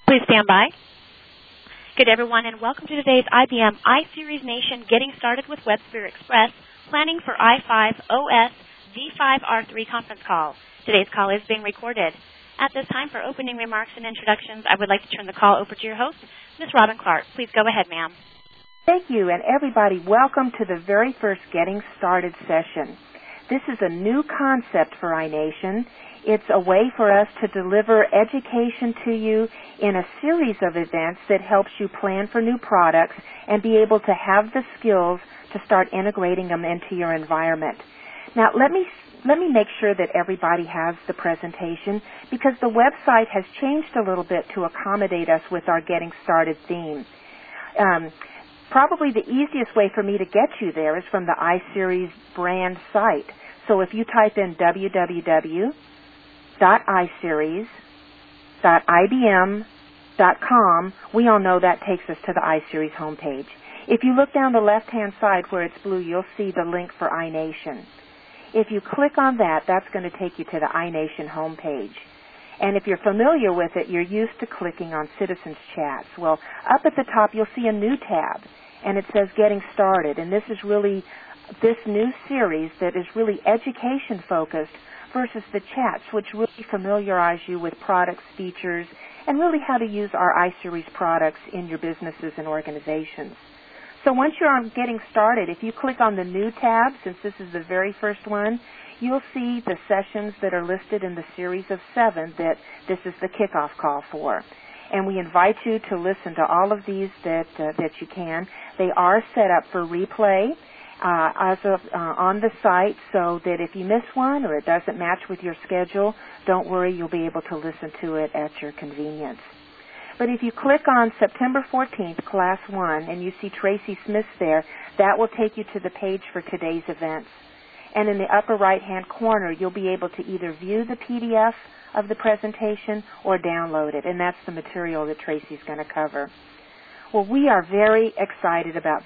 Please stand by. Good everyone, and welcome to today's IBM iSeries Nation Getting Started with WebSphere Express Planning for i5 OS V5R3 conference call. Today's call is being recorded. At this time, for opening remarks and introductions, I would like to turn the call over to your host, Ms. Robin Clark. Please go ahead, ma'am. Thank you, and everybody, welcome to the very first Getting Started session. This is a new concept for iNation. It's a way for us to deliver education to you in a series of events that helps you plan for new products and be able to have the skills to start integrating them into your environment. Now, let me make sure that everybody has the presentation because the website has changed a little bit to accommodate us with our Getting Started theme. Probably the easiest way for me to get you there is from the iSeries brand site. So if you type in www.iseries.ibm.com, we all know that takes us to the iSeries homepage. If you look down the left-hand side where it's blue, you'll see the link for iNation. If you click on that, that's going to take you to the iNation homepage. And if you're familiar with it, you're used to clicking on Citizens Chats. Well, up at the top, you'll see a new tab, and it says Getting Started. And this is really this new series that is really education-focused versus the chats, which really familiarize you with products, features, and really how to use our iSeries products in your businesses and organizations. So once you're on Getting Started, if you click on the New tab, since this is the very first one, you'll see the sessions that are listed in the series of 7 that this is the kickoff call for. And we invite you to listen to all of these that you can. They are set up for replay on the site so that if you miss one or it doesn't match with your schedule, don't worry, you'll be able to listen to it at your convenience. But if you click on September 14th, Class 1, and you see Tracy Smith there, that will take you to the page for today's events. And in the upper right-hand corner, you'll be able to either view the PDF of the presentation or download it, and that's the material that Tracy's going to cover. Well, we are very excited about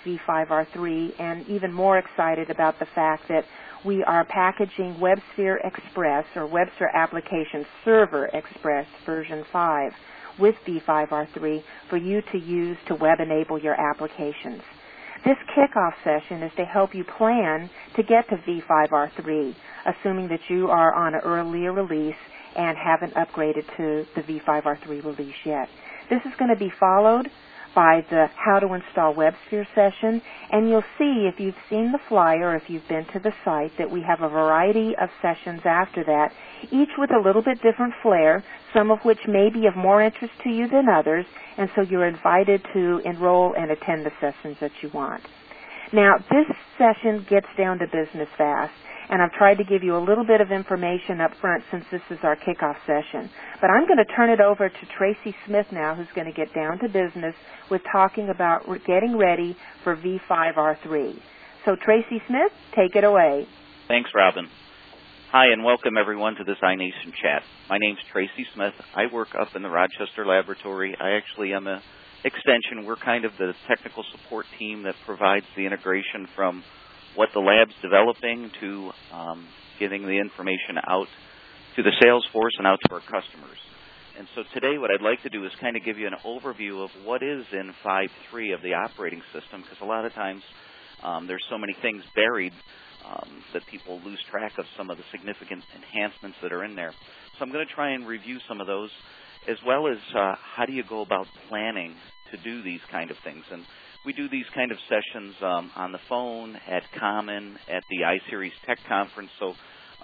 V5R3 and even more excited about the fact that we are packaging WebSphere Express or WebSphere Application Server Express version 5 with V5R3 for you to use to web-enable your applications. This kickoff session is to help you plan to get to V5R3, assuming that you are on an earlier release and haven't upgraded to the V5R3 release yet. This is going to be followed by the How to Install WebSphere session, and you'll see if you've seen the flyer, if you've been to the site, that we have a variety of sessions after that, each with a little bit different flair, some of which may be of more interest to you than others, and so you're invited to enroll and attend the sessions that you want. Now, this session gets down to business fast, and I've tried to give you a little bit of information up front since this is our kickoff session. But I'm going to turn it over to Tracy Smith now, who's going to get down to business with talking about getting ready for V5R3. So Tracy Smith, take it away. Thanks, Robin. Hi, and welcome everyone to this iNation chat. My name's Tracy Smith. I work up in the Rochester laboratory. I actually am an extension. We're kind of the technical support team that provides the integration from what the lab's developing to getting the information out to the sales force and out to our customers. And so today what I'd like to do is kind of give you an overview of what is in 5.3 of the operating system, because a lot of times there's so many things buried that people lose track of some of the significant enhancements that are in there. So I'm going to try and review some of those, as well as how do you go about planning to do these kind of things. And we do these kind of sessions on the phone, at Common, at the iSeries Tech Conference. So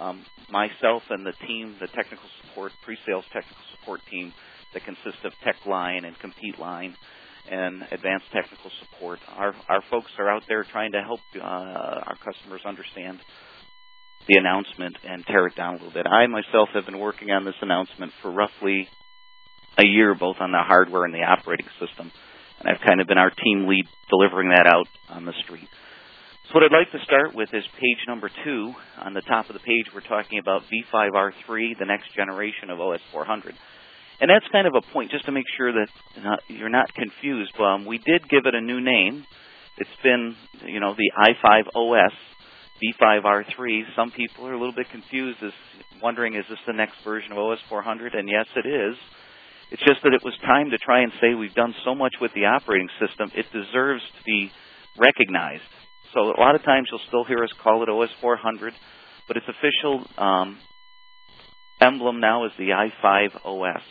myself and the team, the technical support, pre-sales technical support team that consists of Tech Line and Compete Line and advanced technical support, our folks are out there trying to help our customers understand the announcement and tear it down a little bit. I myself have been working on this announcement for roughly a year, both on the hardware and the operating system. And I've kind of been our team lead delivering that out on the street. So what I'd like to start with is page number 2. On the top of the page, we're talking about V5R3, the next generation of OS 400. And that's kind of a point, just to make sure that you're not confused. We did give it a new name. It's been, the i5 OS, V5R3. Some people are a little bit confused, wondering, is this the next version of OS 400? And yes, it is. It's just that it was time to try and say we've done so much with the operating system, it deserves to be recognized. So a lot of times you'll still hear us call it OS 400, but its official emblem now is the i5 OS.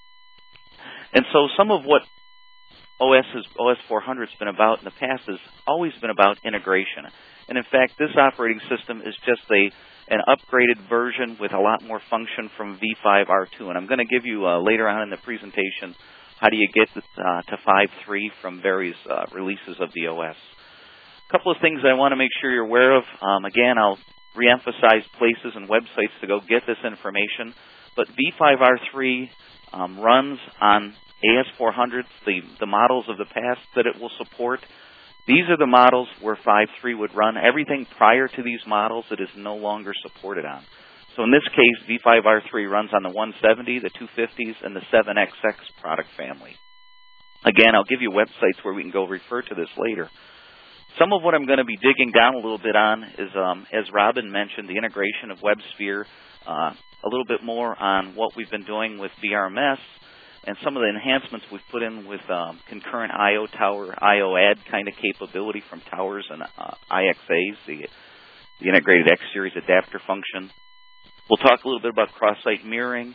And so some of what OS 400 has been about in the past has always been about integration. And in fact, this operating system is just an upgraded version with a lot more function from V5R2. And I'm going to give you later on in the presentation how do you get to 5.3 from various releases of the OS. A couple of things I want to make sure you're aware of. Again, I'll reemphasize places and websites to go get this information. But V5R3 runs on AS400s, the models of the past that it will support. These are the models where 5.3 would run. Everything prior to these models it is no longer supported on. So in this case, V5R3 runs on the 170, the 250s, and the 7XX product family. Again, I'll give you websites where we can go refer to this later. Some of what I'm going to be digging down a little bit on is, as Robin mentioned, the integration of WebSphere, a little bit more on what we've been doing with VRMS, and some of the enhancements we've put in with concurrent I/O tower, I/O add kind of capability from towers and IXAs, the integrated X-Series adapter function. We'll talk a little bit about cross-site mirroring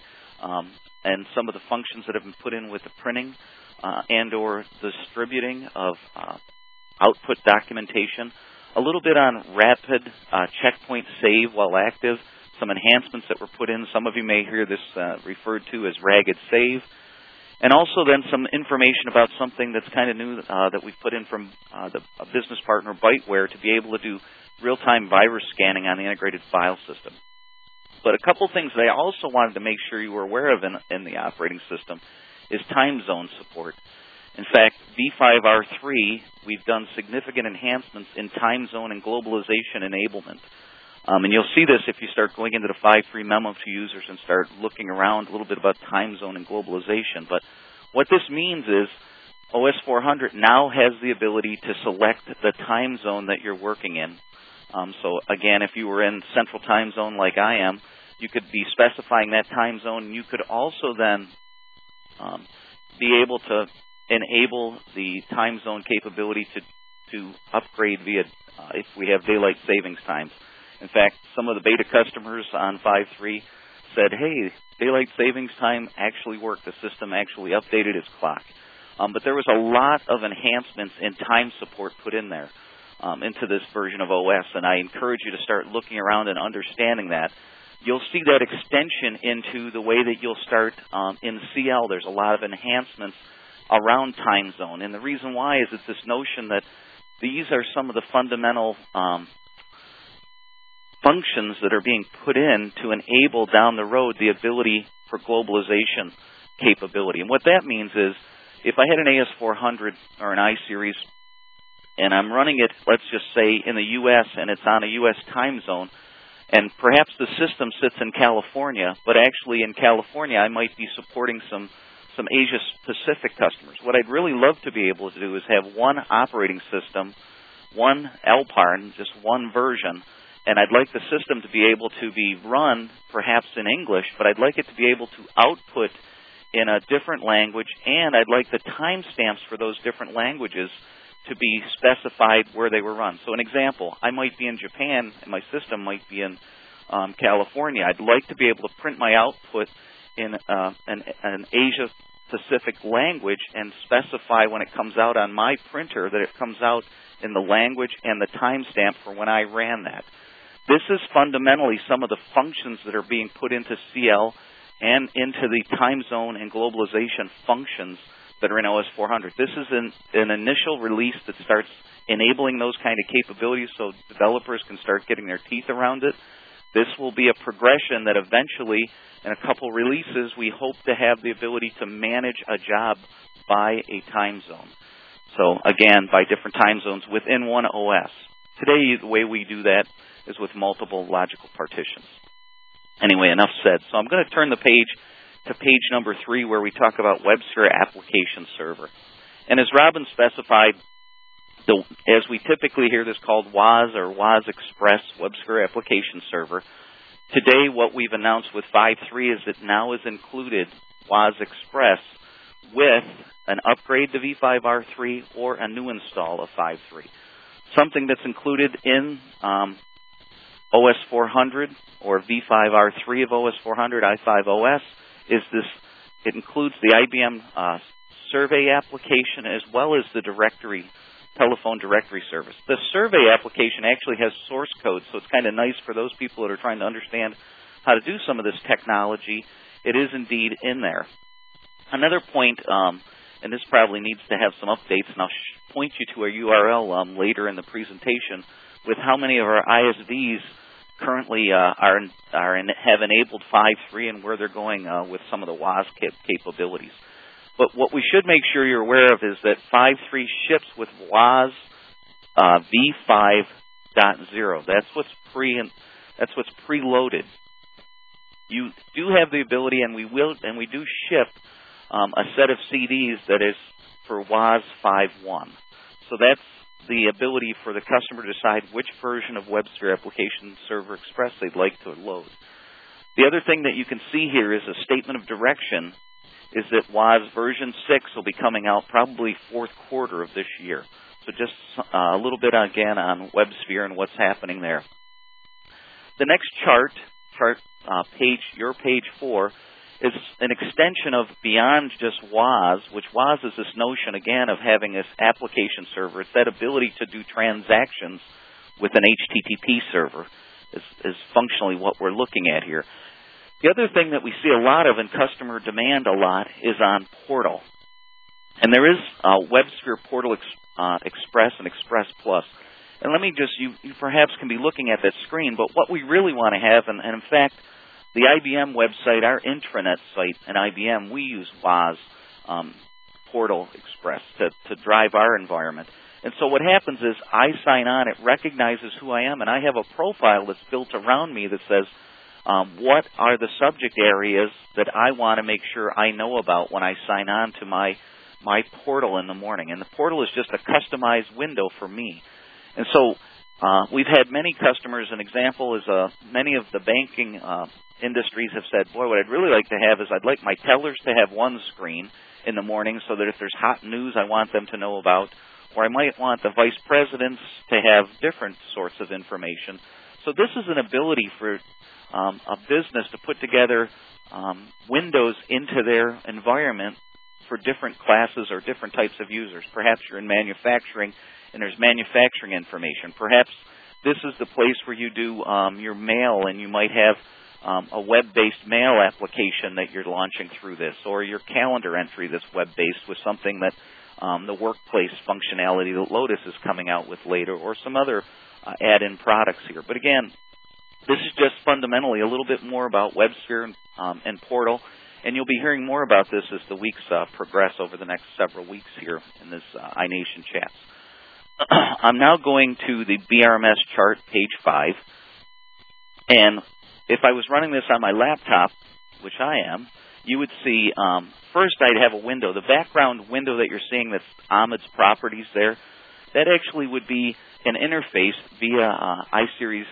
and some of the functions that have been put in with the printing and or the distributing of output documentation. A little bit on rapid checkpoint save while active, some enhancements that were put in. Some of you may hear this referred to as ragged save. And also then some information about something that's kind of new that we've put in from a business partner, Byteware, to be able to do real-time virus scanning on the integrated file system. But a couple things that I also wanted to make sure you were aware of in the operating system is time zone support. In fact, V5R3, we've done significant enhancements in time zone and globalization enablement. And you'll see this if you start going into the 5.3 memo to users and start looking around a little bit about time zone and globalization. But what this means is OS 400 now has the ability to select the time zone that you're working in. So again, if you were in Central Time Zone like I am, you could be specifying that time zone. You could also then be able to enable the time zone capability to upgrade via if we have daylight savings times. In fact, some of the beta customers on 5.3 said, hey, daylight savings time actually worked. The system actually updated its clock. But there was a lot of enhancements in time support put in there into this version of OS, and I encourage you to start looking around and understanding that. You'll see that extension into the way that you'll start in CL. There's a lot of enhancements around time zone, and the reason why is it's this notion that these are some of the fundamental functions that are being put in to enable down the road the ability for globalization capability. And what that means is if I had an AS400 or an I-Series and I'm running it, let's just say, in the U.S. and it's on a U.S. time zone, and perhaps the system sits in California, but actually in California I might be supporting some Asia-Pacific customers. What I'd really love to be able to do is have one operating system, one LPAR, just one version, and I'd like the system to be able to be run perhaps in English, but I'd like it to be able to output in a different language, and I'd like the timestamps for those different languages to be specified where they were run. So an example, I might be in Japan, and my system might be in California. I'd like to be able to print my output in an Asia-Pacific language and specify when it comes out on my printer that it comes out in the language and the timestamp for when I ran that. This is fundamentally some of the functions that are being put into CL and into the time zone and globalization functions that are in OS 400. This is an initial release that starts enabling those kind of capabilities so developers can start getting their teeth around it. This will be a progression that eventually, in a couple releases, we hope to have the ability to manage a job by a time zone. So again, by different time zones within one OS. Today, the way we do that is with multiple logical partitions. Anyway, enough said. So I'm going to turn the page to page number 3 where we talk about WebSphere Application Server. And as Robin specified, as we typically hear this called WAS or WAS Express, WebSphere Application Server, Today, what we've announced with 5.3 is that now is included WOZ Express with an upgrade to V5R3 or a new install of 5.3. Something that's included in OS 400 or V5R3 of OS 400, i5OS, is this. It includes the IBM survey application as well as the telephone directory service. The survey application actually has source code, so it's kind of nice for those people that are trying to understand how to do some of this technology. It is indeed in there. Another point, and this probably needs to have some updates, and I'll point you to a URL later in the presentation with how many of our ISVs currently have enabled 5.3 and where they're going with some of the WOZ capabilities. But what we should make sure you're aware of is that 5.3 ships with WOZ v5.0. That's what's preloaded. You do have the ability, and we do ship a set of CDs that is for WOZ 5.1. So that's the ability for the customer to decide which version of WebSphere Application Server Express they'd like to load. The other thing that you can see here is a statement of direction, is that WOZ version 6 will be coming out probably fourth quarter of this year. So just a little bit again on WebSphere and what's happening there. The next chart page 4, is an extension of beyond just WOZ, which WOZ is this notion, again, of having this application server. It's that ability to do transactions with an HTTP server is functionally what we're looking at here. The other thing that we see a lot of and customer demand a lot is on Portal. And there is WebSphere Portal Express and Express Plus. And let me just, you perhaps can be looking at that screen, but what we really want to have, and in fact, the IBM website, our intranet site in IBM, we use WOZ Portal Express to drive our environment. And so what happens is I sign on, it recognizes who I am, and I have a profile that's built around me that says, what are the subject areas that I want to make sure I know about when I sign on to my portal in the morning. And the portal is just a customized window for me. And so we've had many customers. An example is many of the banking industries have said, boy, what I'd really like to have is I'd like my tellers to have one screen in the morning so that if there's hot news I want them to know about, or I might want the vice presidents to have different sorts of information. So this is an ability for a business to put together windows into their environment for different classes or different types of users. Perhaps you're in manufacturing and there's manufacturing information. Perhaps this is the place where you do your mail, and you might have a web-based mail application that you're launching through this, or your calendar entry that's web-based with something that the workplace functionality that Lotus is coming out with later, or some other add-in products here. But again, this is just fundamentally a little bit more about WebSphere and Portal, and you'll be hearing more about this as the weeks progress over the next several weeks here in this iNation Chats. I'm now going to the BRMS chart, page 5, and if I was running this on my laptop, which I am, you would see, first I'd have a window. The background window that you're seeing that's Ahmed's properties there, that actually would be an interface via iSeries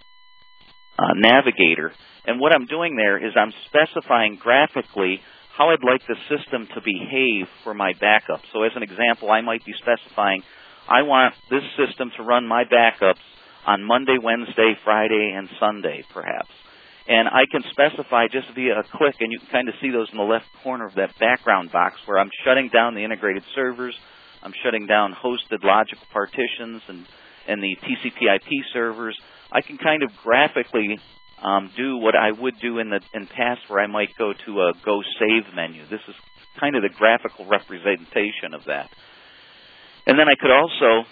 Navigator. And what I'm doing there is I'm specifying graphically how I'd like the system to behave for my backup. So as an example, I might be specifying, I want this system to run my backups on Monday, Wednesday, Friday, and Sunday, perhaps. And I can specify just via a click, and you can kind of see those in the left corner of that background box, where I'm shutting down the integrated servers, I'm shutting down hosted logical partitions and the TCP/IP servers. I can kind of graphically do what I would do in past, where I might go to a Go Save menu. This is kind of the graphical representation of that. And then I could also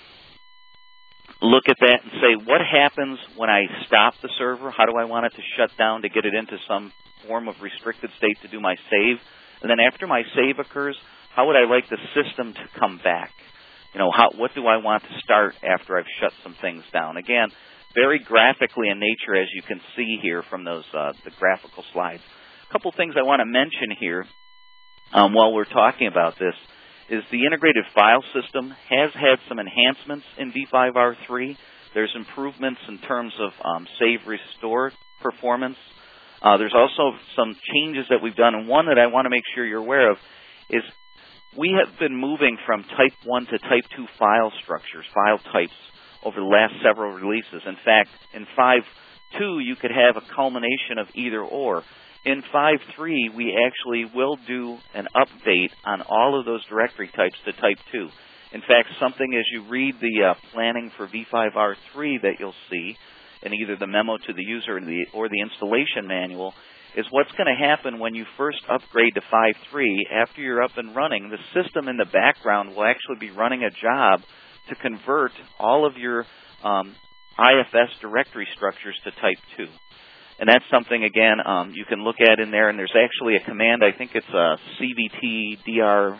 look at that and say, what happens when I stop the server? How do I want it to shut down to get it into some form of restricted state to do my save? And then after my save occurs, how would I like the system to come back? You know, what do I want to start after I've shut some things down? Again, very graphically in nature, as you can see here from those the graphical slides. A couple things I want to mention here while we're talking about this is the integrated file system has had some enhancements in V5R3. There's improvements in terms of save restore performance. There's also some changes that we've done, and one that I want to make sure you're aware of is we have been moving from Type 1 to Type 2 file structures, file types, over the last several releases. In fact, in 5.2, you could have a culmination of either or. In 5.3, we actually will do an update on all of those directory types to Type 2. In fact, something as you read the planning for V5R3 that you'll see in either the memo to the user or the installation manual is what's going to happen when you first upgrade to 5.3. After you're up and running, the system in the background will actually be running a job to convert all of your IFS directory structures to Type 2. And that's something, again, you can look at in there, and there's actually a command, I think it's a CVT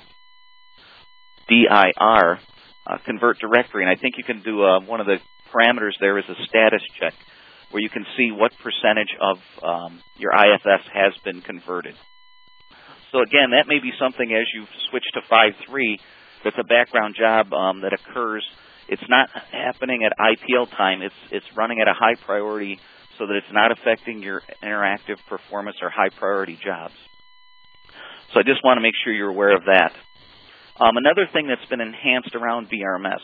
dir, convert directory, and I think you can do one of the parameters there is a status check, where you can see what percentage of your IFS has been converted. So again, that may be something as you switch to 5.3 that's a background job that occurs. It's not happening at IPL time. It's running at a high priority so that it's not affecting your interactive performance or high priority jobs. So I just want to make sure you're aware of that. Another thing that's been enhanced around VRMS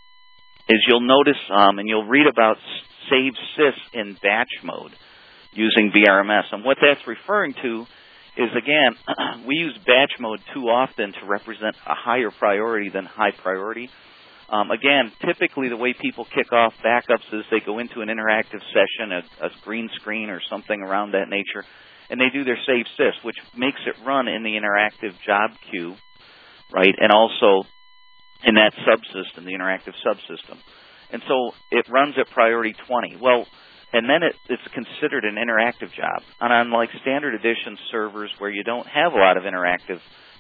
is you'll notice and you'll read about Save Sys in batch mode using VRMS. And what that's referring to is, again, we use batch mode too often to represent a higher priority than high priority. Again, typically the way people kick off backups is they go into an interactive session, a green screen or something around that nature, and they do their Save Sys, which makes it run in the interactive job queue, right, and also in that subsystem, the interactive subsystem. And so it runs at priority 20. Well, and then it's considered an interactive job. And unlike standard edition servers where you don't have a lot of interactive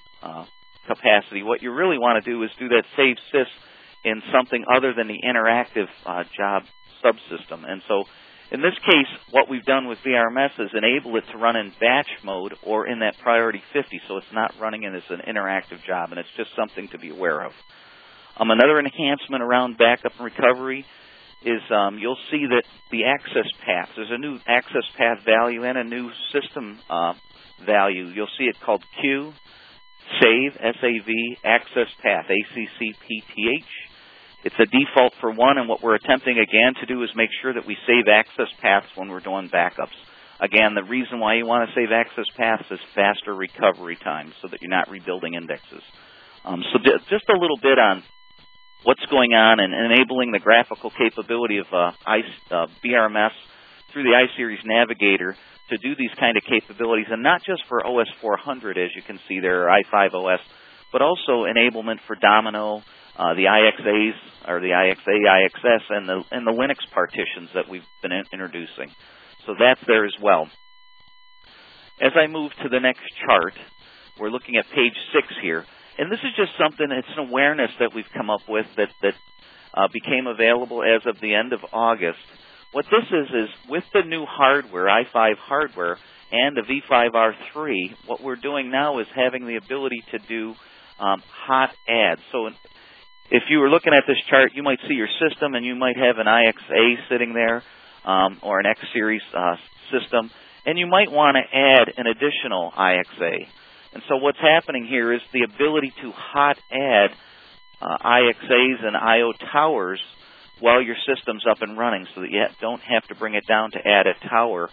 capacity, what you really want to do is do that Save Sys in something other than the interactive job subsystem. And so in this case, what we've done with VRMS is enable it to run in batch mode or in that priority 50, so it's not running in as an interactive job, and it's just something to be aware of. Another enhancement around backup and recovery is you'll see that the access path, there's a new access path value and a new system value. You'll see it called Q, Save, S-A-V, Access Path, A-C-C-P-T-H. It's a default for 1, and what we're attempting again to do is make sure that we save access paths when we're doing backups. Again, the reason why you want to save access paths is faster recovery time so that you're not rebuilding indexes. So just a little bit on what's going on and enabling the graphical capability of VRMS through the iSeries Navigator to do these kind of capabilities, and not just for OS 400, as you can see there, or i5 OS, but also enablement for Domino, the IXAs, or the IXA, IXS, and the Linux partitions that we've been introducing. So that's there as well. As I move to the next chart, we're looking at page 6 here. And this is just something, it's an awareness that we've come up with that became available as of the end of August. What this is with the new hardware, i5 hardware, and the V5R3, what we're doing now is having the ability to do hot adds. So if you were looking at this chart, you might see your system, and you might have an IXA sitting there, or an X-Series system, and you might want to add an additional IXA. And so what's happening here is the ability to hot add IXAs and IO towers while your system's up and running, so that you don't have to bring it down to add a tower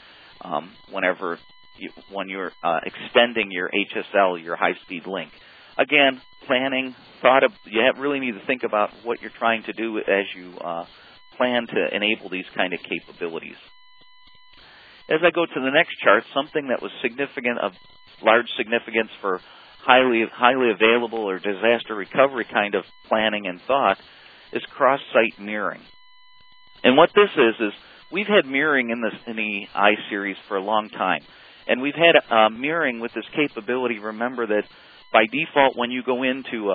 when you're extending your HSL, your high-speed link. Again, planning, you really need to think about what you're trying to do as you plan to enable these kind of capabilities. As I go to the next chart, something that was significant, of large significance for highly available or disaster recovery kind of planning and thought, is cross-site mirroring. And what this is we've had mirroring in the iSeries for a long time. And we've had mirroring with this capability. Remember that by default, when you go into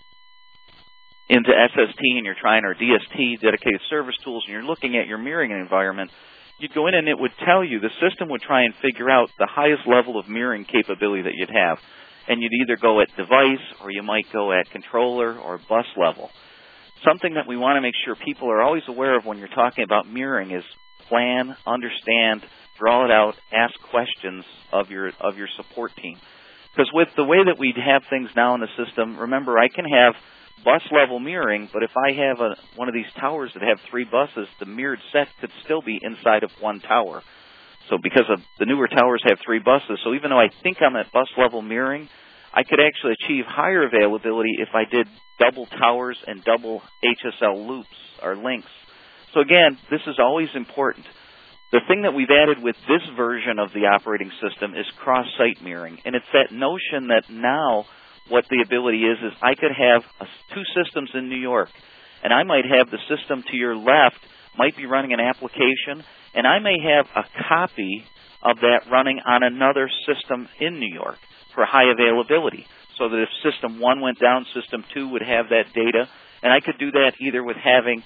SST and you're trying, or DST, Dedicated Service Tools, and you're looking at your mirroring environment, you'd go in and it would tell you, the system would try and figure out the highest level of mirroring capability that you'd have. And you'd either go at device, or you might go at controller or bus level. Something that we want to make sure people are always aware of when you're talking about mirroring is plan, understand, draw it out, ask questions of your support team. Because with the way that we have things now in the system, remember, I can have bus-level mirroring, but if I have one of these towers that have 3 buses, the mirrored set could still be inside of one tower. So because of the newer towers have 3 buses, so even though I think I'm at bus-level mirroring, I could actually achieve higher availability if I did double towers and double HSL loops or links. So again, this is always important. The thing that we've added with this version of the operating system is cross-site mirroring, and it's that notion that now what the ability is I could have 2 systems in New York, and I might have the system to your left might be running an application, and I may have a copy of that running on another system in New York for high availability, so that if System 1 went down, System 2 would have that data, and I could do that either with having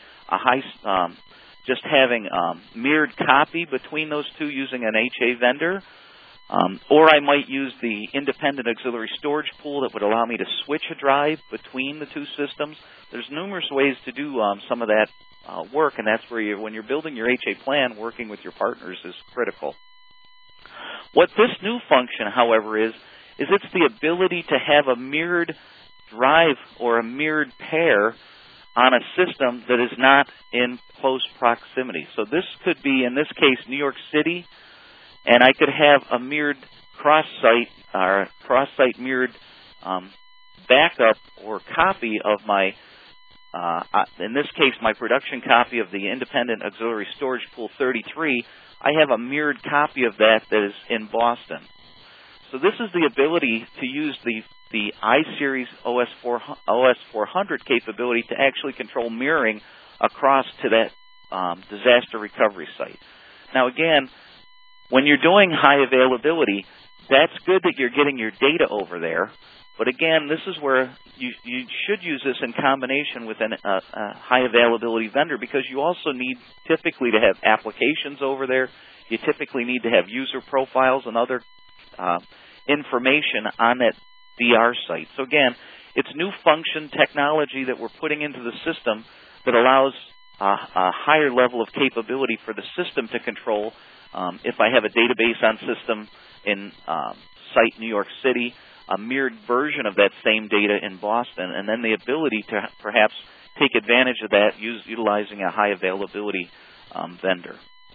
mirrored copy between those 2 using an HA vendor, or I might use the independent auxiliary storage pool that would allow me to switch a drive between the 2 systems. There's numerous ways to do some of that work, and that's where when you're building your HA plan, working with your partners is critical. What this new function, however, is it's the ability to have a mirrored drive or a mirrored pair on a system that is not in close proximity. So this could be, in this case, New York City, and I could have a mirrored cross-site or cross-site mirrored backup or copy of my, in this case, my production copy of the Independent Auxiliary Storage Pool 33. I have a mirrored copy of that is in Boston. So this is the ability to use the iSeries OS 400 capability to actually control mirroring across to that disaster recovery site. Now again, when you're doing high availability, that's good that you're getting your data over there. But again, this is where you should use this in combination with a high availability vendor, because you also need typically to have applications over there. You typically need to have user profiles and other information on that DR site. So again, it's new function technology that we're putting into the system that allows a higher level of capability for the system to control. If I have a database on system in site New York City, a mirrored version of that same data in Boston, and then the ability to perhaps take advantage of that utilizing a high availability vendor.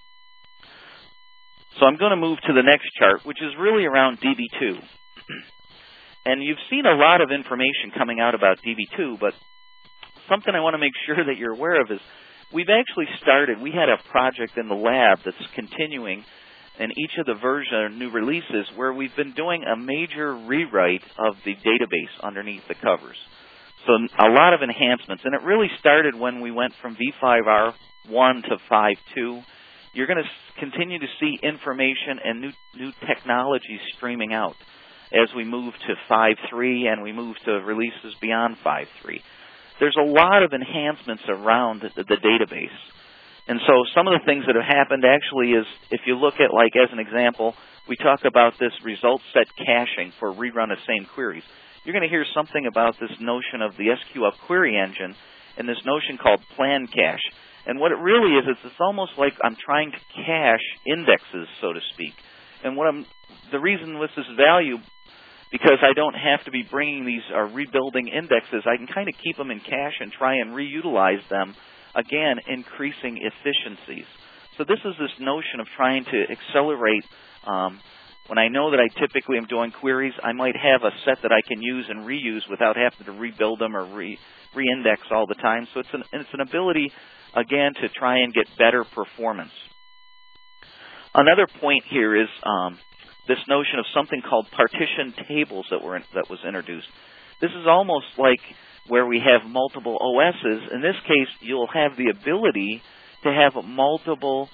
So I'm going to move to the next chart, which is really around DB2. And you've seen a lot of information coming out about DB2, but something I want to make sure that you're aware of is we've actually started, we had a project in the lab that's continuing in each of the version or new releases where we've been doing a major rewrite of the database underneath the covers. So a lot of enhancements, and it really started when we went from V5R1 to 5.2. You're going to continue to see information and new technologies streaming out as we move to 5.3 and we move to releases beyond 5.3. There's a lot of enhancements around the database. And so some of the things that have happened actually is, if you look at, like as an example, we talk about this result set caching for rerun of same queries. You're going to hear something about this notion of the SQL query engine and this notion called plan cache. And what it really is, it's almost like I'm trying to cache indexes, so to speak. And the reason this is value, because I don't have to be bringing these or rebuilding indexes, I can kind of keep them in cache and try and reutilize them, again, increasing efficiencies. So this is this notion of trying to accelerate. When I know that I typically am doing queries, I might have a set that I can use and reuse without having to rebuild them or re-index all the time. So it's an ability, again, to try and get better performance. Another point here is this notion of something called partition tables that was introduced. This is almost like where we have multiple OSs. In this case, you'll have the ability to have multiple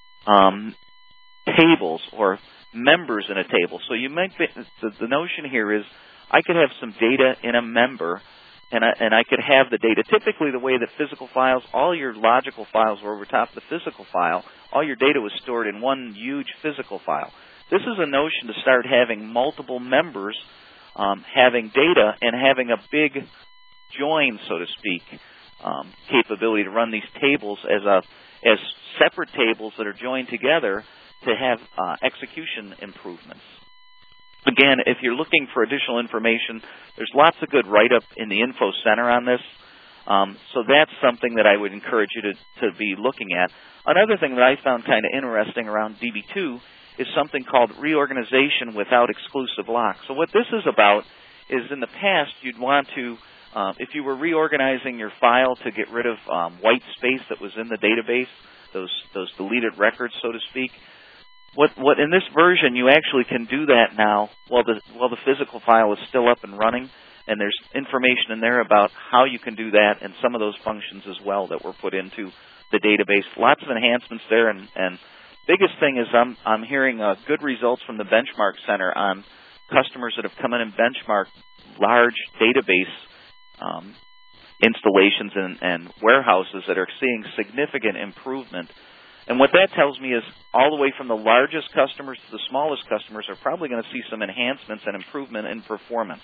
tables or members in a table. So you might be, the notion here is I could have some data in a member, and I could have the data. Typically, the way that physical files, all your logical files were over top of the physical file, all your data was stored in one huge physical file. This is a notion to start having multiple members having data and having a big join, so to speak, capability to run these tables as separate tables that are joined together to have execution improvements. Again, if you're looking for additional information, there's lots of good write-up in the Info Center on this. So that's something that I would encourage you to be looking at. Another thing that I found kind of interesting around DB2 is something called reorganization without exclusive lock. So what this is about is in the past you'd want to, if you were reorganizing your file to get rid of white space that was in the database, those deleted records, so to speak, what in this version you actually can do that now while the physical file is still up and running, and there's information in there about how you can do that and some of those functions as well that were put into the database. Lots of enhancements there, and biggest thing is I'm hearing good results from the Benchmark Center on customers that have come in and benchmarked large database installations and warehouses that are seeing significant improvement. And what that tells me is all the way from the largest customers to the smallest customers are probably going to see some enhancements and improvement in performance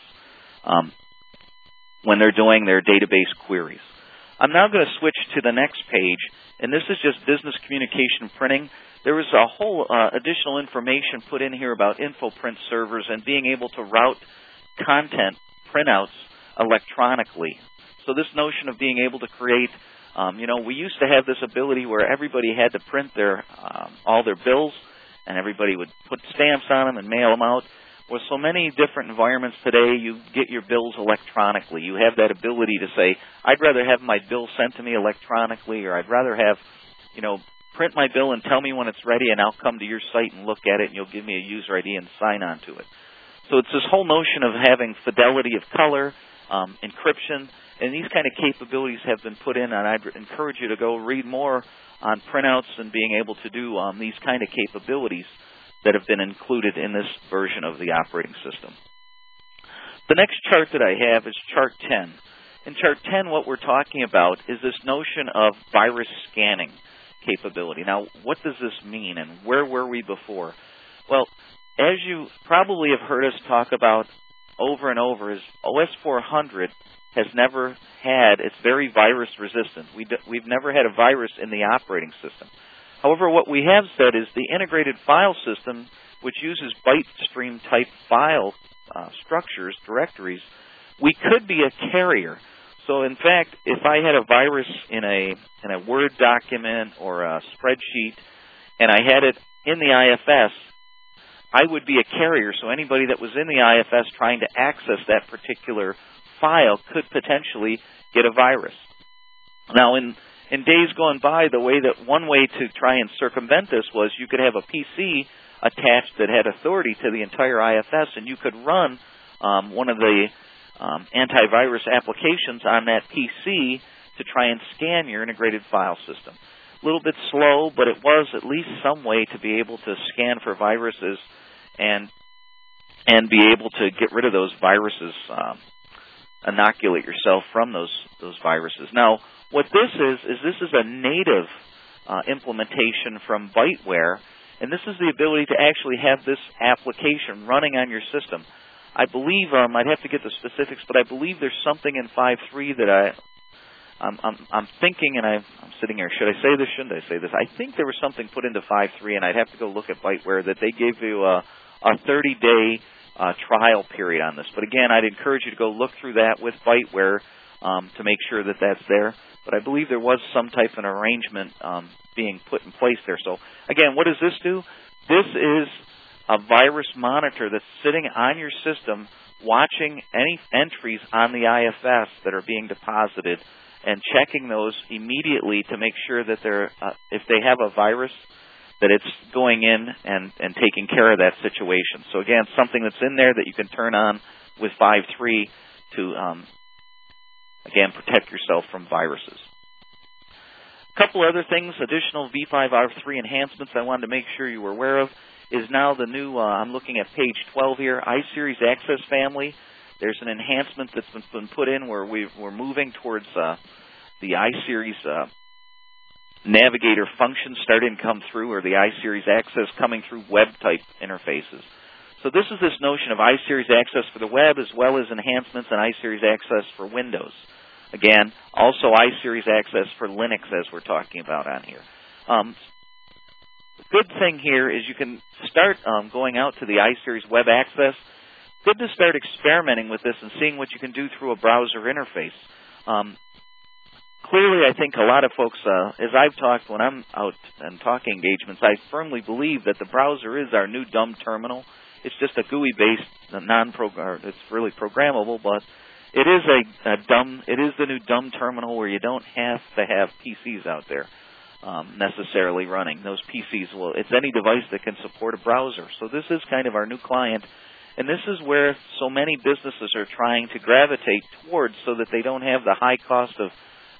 when they're doing their database queries. I'm now going to switch to the next page, and this is just business communication printing. There was a whole additional information put in here about InfoPrint servers and being able to route content printouts electronically. So this notion of being able to create, we used to have this ability where everybody had to print their all their bills, and everybody would put stamps on them and mail them out. With so many different environments today, you get your bills electronically. You have that ability to say, I'd rather have my bill sent to me electronically, or I'd rather have, print my bill and tell me when it's ready, and I'll come to your site and look at it, and you'll give me a user ID and sign on to it. So it's this whole notion of having fidelity of color, encryption, and these kind of capabilities have been put in, and I'd encourage you to go read more on printouts and being able to do these kind of capabilities that have been included in this version of the operating system. The next chart that I have is Chart 10. In Chart 10, what we're talking about is this notion of virus scanning capability. Now, what does this mean, and where were we before? Well, as you probably have heard us talk about over and over, is OS 400 has never had, it's very virus resistant. We've never had a virus in the operating system. However, what we have said is the integrated file system, which uses byte stream type file structures, directories, we could be a carrier. So in fact, if I had a virus in a Word document or a spreadsheet, and I had it in the IFS, I would be a carrier. So anybody that was in the IFS trying to access that particular file could potentially get a virus. Now, in days gone by, the way that one way to try and circumvent this was you could have a PC attached that had authority to the entire IFS, and you could run one of the antivirus applications on that PC to try and scan your integrated file system. A little bit slow, but it was at least some way to be able to scan for viruses and be able to get rid of those viruses, inoculate yourself from those viruses. Now, what this is a native implementation from Byteware, and this is the ability to actually have this application running on your system. I believe, I'd have to get the specifics, but I believe there's something in 5.3 that I'm thinking, and I'm sitting here, should I say this, shouldn't I say this? I think there was something put into 5.3, and I'd have to go look at Byteware, that they gave you a 30-day trial period on this. But again, I'd encourage you to go look through that with Byteware to make sure that that's there. But I believe there was some type of an arrangement being put in place there. So again, what does this do? This is a virus monitor that's sitting on your system watching any entries on the IFS that are being deposited and checking those immediately to make sure that if they have a virus, that it's going in and taking care of that situation. So again, something that's in there that you can turn on with 5.3 to, again, protect yourself from viruses. A couple other things, additional V5R3 enhancements I wanted to make sure you were aware of is now the new, I'm looking at page 12 here, iSeries Access Family. There's an enhancement that's been put in where we're moving towards the iSeries Navigator functions starting to come through, or the iSeries Access coming through web-type interfaces. So this is this notion of iSeries Access for the web as well as enhancements in iSeries Access for Windows. Again, also iSeries Access for Linux as we're talking about on here. good thing here is you can start going out to the iSeries web access. Good to start experimenting with this and seeing what you can do through a browser interface. Clearly, I think a lot of folks, as I've talked when I'm out and talking engagements, I firmly believe that the browser is our new dumb terminal. It's just a GUI-based, it's really programmable, but it is it is the new dumb terminal where you don't have to have PCs out there necessarily running. Those PCs it's any device that can support a browser. So this is kind of our new client. And this is where so many businesses are trying to gravitate towards so that they don't have the high cost of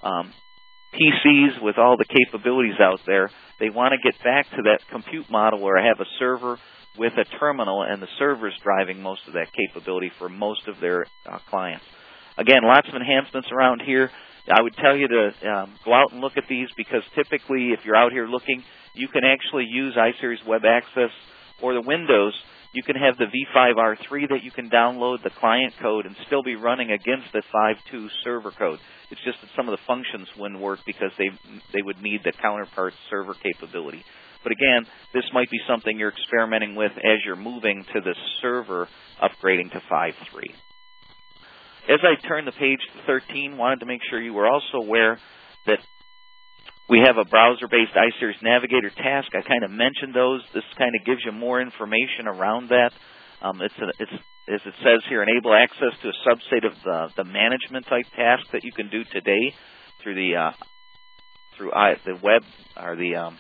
PCs with all the capabilities out there. They want to get back to that compute model where I have a server with a terminal and the server's driving most of that capability for most of their clients. Again, lots of enhancements around here. I would tell you to go out and look at these because typically if you're out here looking, you can actually use iSeries Web Access or the Windows. You can have the V5R3 that you can download the client code and still be running against the 5.2 server code. It's just that some of the functions wouldn't work because they would need the counterpart server capability. But again, this might be something you're experimenting with as you're moving to the server upgrading to 5.3. As I turn the page to 13, wanted to make sure you were also aware that we have a browser-based iSeries Navigator task. I kind of mentioned those. This kind of gives you more information around that. It's as it says here, enable access to a subset of the management-type task that you can do today through the web or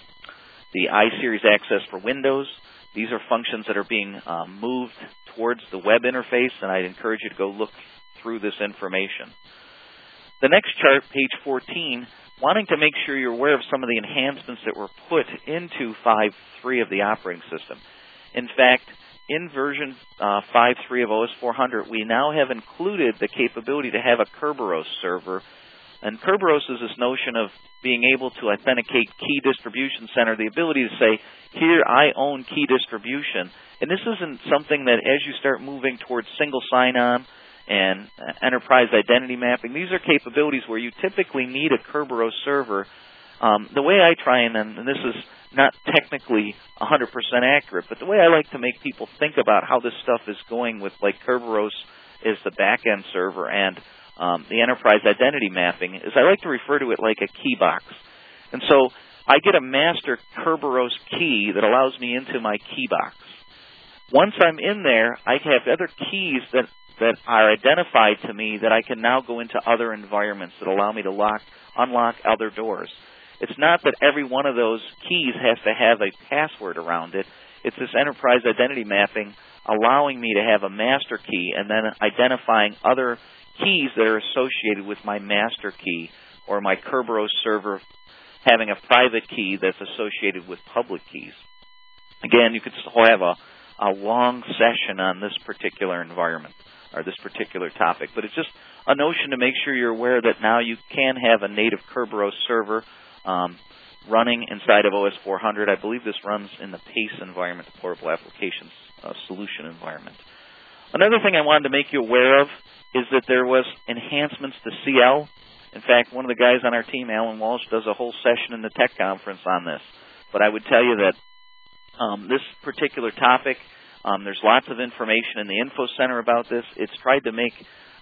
the iSeries Access for Windows. These are functions that are being moved towards the web interface, and I'd encourage you to go look through this information. The next chart, page 14, wanting to make sure you're aware of some of the enhancements that were put into 5.3 of the operating system. In fact, in version 5.3 of OS 400, we now have included the capability to have a Kerberos server. And Kerberos is this notion of being able to authenticate Key Distribution Center, the ability to say, here, I own Key Distribution. And this isn't something that as you start moving towards single sign-on and enterprise identity mapping, these are capabilities where you typically need a Kerberos server. The way I try and this is not technically 100% accurate, but the way I like to make people think about how this stuff is going with like Kerberos is the back-end server and the enterprise identity mapping is I like to refer to it like a key box. And so I get a master Kerberos key that allows me into my key box. Once I'm in there, I have other keys that are identified to me that I can now go into other environments that allow me to unlock other doors. It's not that every one of those keys has to have a password around it. It's this enterprise identity mapping allowing me to have a master key and then identifying other keys that are associated with my master key or my Kerberos server having a private key that's associated with public keys. Again, you could still have a long session on this particular environment or this particular topic, but it's just a notion to make sure you're aware that now you can have a native Kerberos server running inside of OS 400. I believe this runs in the PACE environment, the Portable Applications Solution environment. Another thing I wanted to make you aware of is that there was enhancements to CL. In fact, one of the guys on our team, Alan Walsh, does a whole session in the tech conference on this. But I would tell you that this particular topic, there's lots of information in the Info Center about this. It's tried to make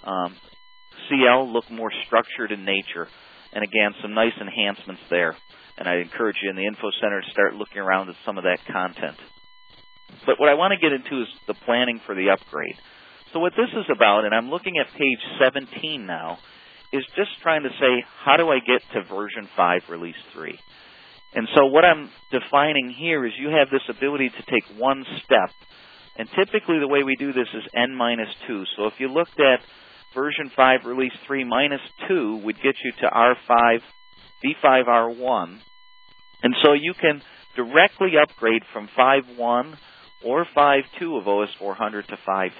CL look more structured in nature. And again, some nice enhancements there. And I encourage you in the Info Center to start looking around at some of that content. But what I want to get into is the planning for the upgrade. So what this is about, and I'm looking at page 17 now, is just trying to say, how do I get to version 5, release 3? And so what I'm defining here is you have this ability to take one step. And typically the way we do this is n-2. So if you looked at version 5, release 3 minus 2 would get you to R5, V5R1. And so you can directly upgrade from 5.1 or 5.2 of OS 400 to 5.3.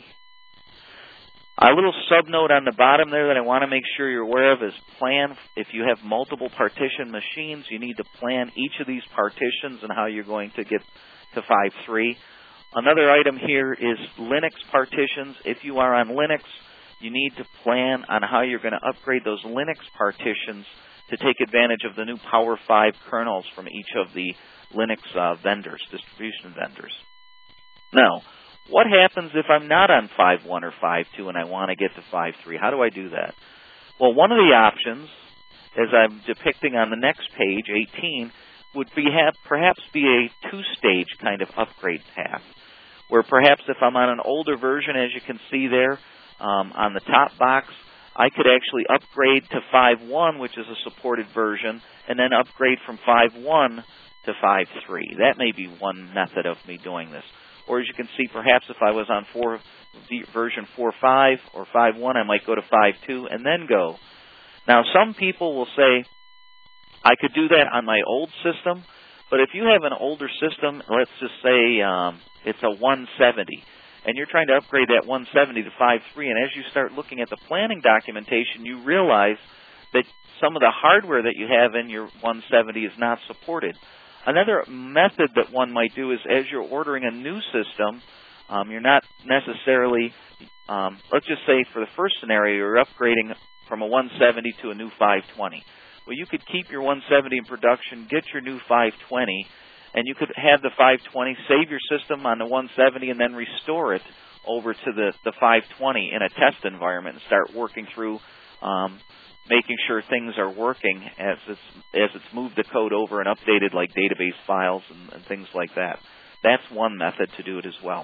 A little subnote on the bottom there that I want to make sure you're aware of is plan. If you have multiple partition machines, you need to plan each of these partitions and how you're going to get to 5.3. Another item here is Linux partitions. If you are on Linux, you need to plan on how you're going to upgrade those Linux partitions to take advantage of the new Power 5 kernels from each of the Linux vendors, distribution vendors. Now, what happens if I'm not on 5.1 or 5.2 and I want to get to 5.3? How do I do that? Well, one of the options, as I'm depicting on the next page, 18, would be perhaps be a two-stage kind of upgrade path, where perhaps if I'm on an older version, as you can see there on the top box, I could actually upgrade to 5.1, which is a supported version, and then upgrade from 5.1 to 5.3. That may be one method of me doing this. Or as you can see, perhaps if I was on version 4.5 or 5.1, I might go to 5.2 and then go. Now, some people will say, I could do that on my old system, but if you have an older system, let's just say it's a 170, and you're trying to upgrade that 170 to 5.3, and as you start looking at the planning documentation, you realize that some of the hardware that you have in your 170 is not supported. Another method that one might do is as you're ordering a new system, you're not necessarily, let's just say for the first scenario, you're upgrading from a 170 to a new 520. Well, you could keep your 170 in production, get your new 520, and you could have the 520, save your system on the 170, and then restore it over to the 520 in a test environment and start working through making sure things are working as it's moved the code over and updated, like database files and things like that. That's one method to do it as well.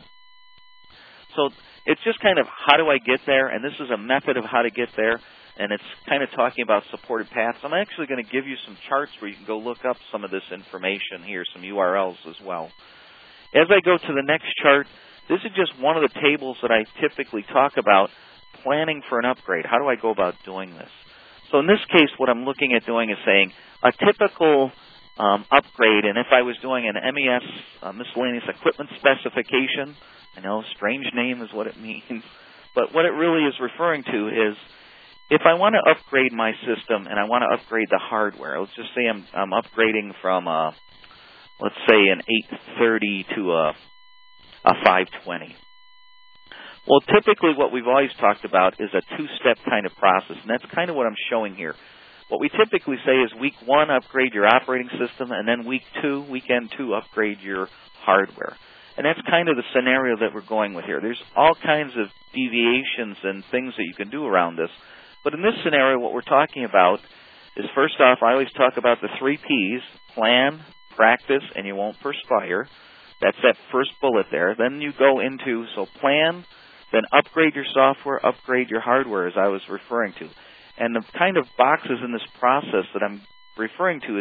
So it's just kind of how do I get there, and this is a method of how to get there. And it's kind of talking about supported paths. I'm actually going to give you some charts where you can go look up some of this information here, some URLs as well. As I go to the next chart, this is just one of the tables that I typically talk about planning for an upgrade. How do I go about doing this? So in this case, what I'm looking at doing is saying a typical upgrade, and if I was doing an MES miscellaneous equipment specification, I know strange name is what it means, but what it really is referring to is if I want to upgrade my system and I want to upgrade the hardware, let's just say I'm upgrading from, let's say, an 830 to a 520. Well, typically what we've always talked about is a two-step kind of process, and that's kind of what I'm showing here. What we typically say is week 1, upgrade your operating system, and then weekend 2, upgrade your hardware. And that's kind of the scenario that we're going with here. There's all kinds of deviations and things that you can do around this. But in this scenario, what we're talking about is, first off, I always talk about the 3 Ps, plan, practice, and you won't perspire. That's that first bullet there. Then you go into, so plan, then upgrade your software, upgrade your hardware, as I was referring to. And the kind of boxes in this process that I'm referring to is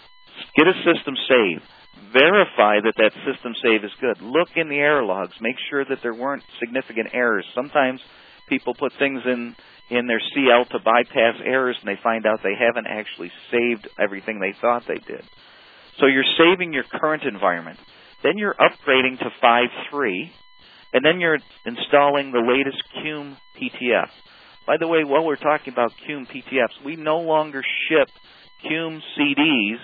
get a system save. Verify that that system save is good. Look in the error logs. Make sure that there weren't significant errors. Sometimes people put things in their CL to bypass errors, and they find out they haven't actually saved everything they thought they did. So you're saving your current environment. Then you're upgrading to 5.3, and then you're installing the latest QUME PTF. By the way, while we're talking about QUME PTFs, we no longer ship QUME CDs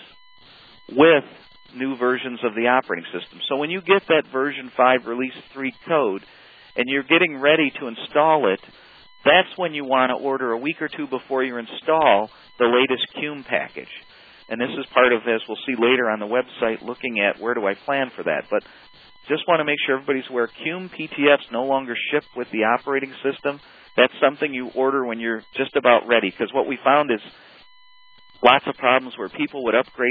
with new versions of the operating system. So when you get that version 5 release 3 code and you're getting ready to install it, that's when you want to order a week or 2 before you install the latest QUME package. And this is part of, as we'll see later on the website, looking at where do I plan for that. But just want to make sure everybody's aware QUME PTFs no longer ship with the operating system. That's something you order when you're just about ready. Because what we found is lots of problems where people would upgrade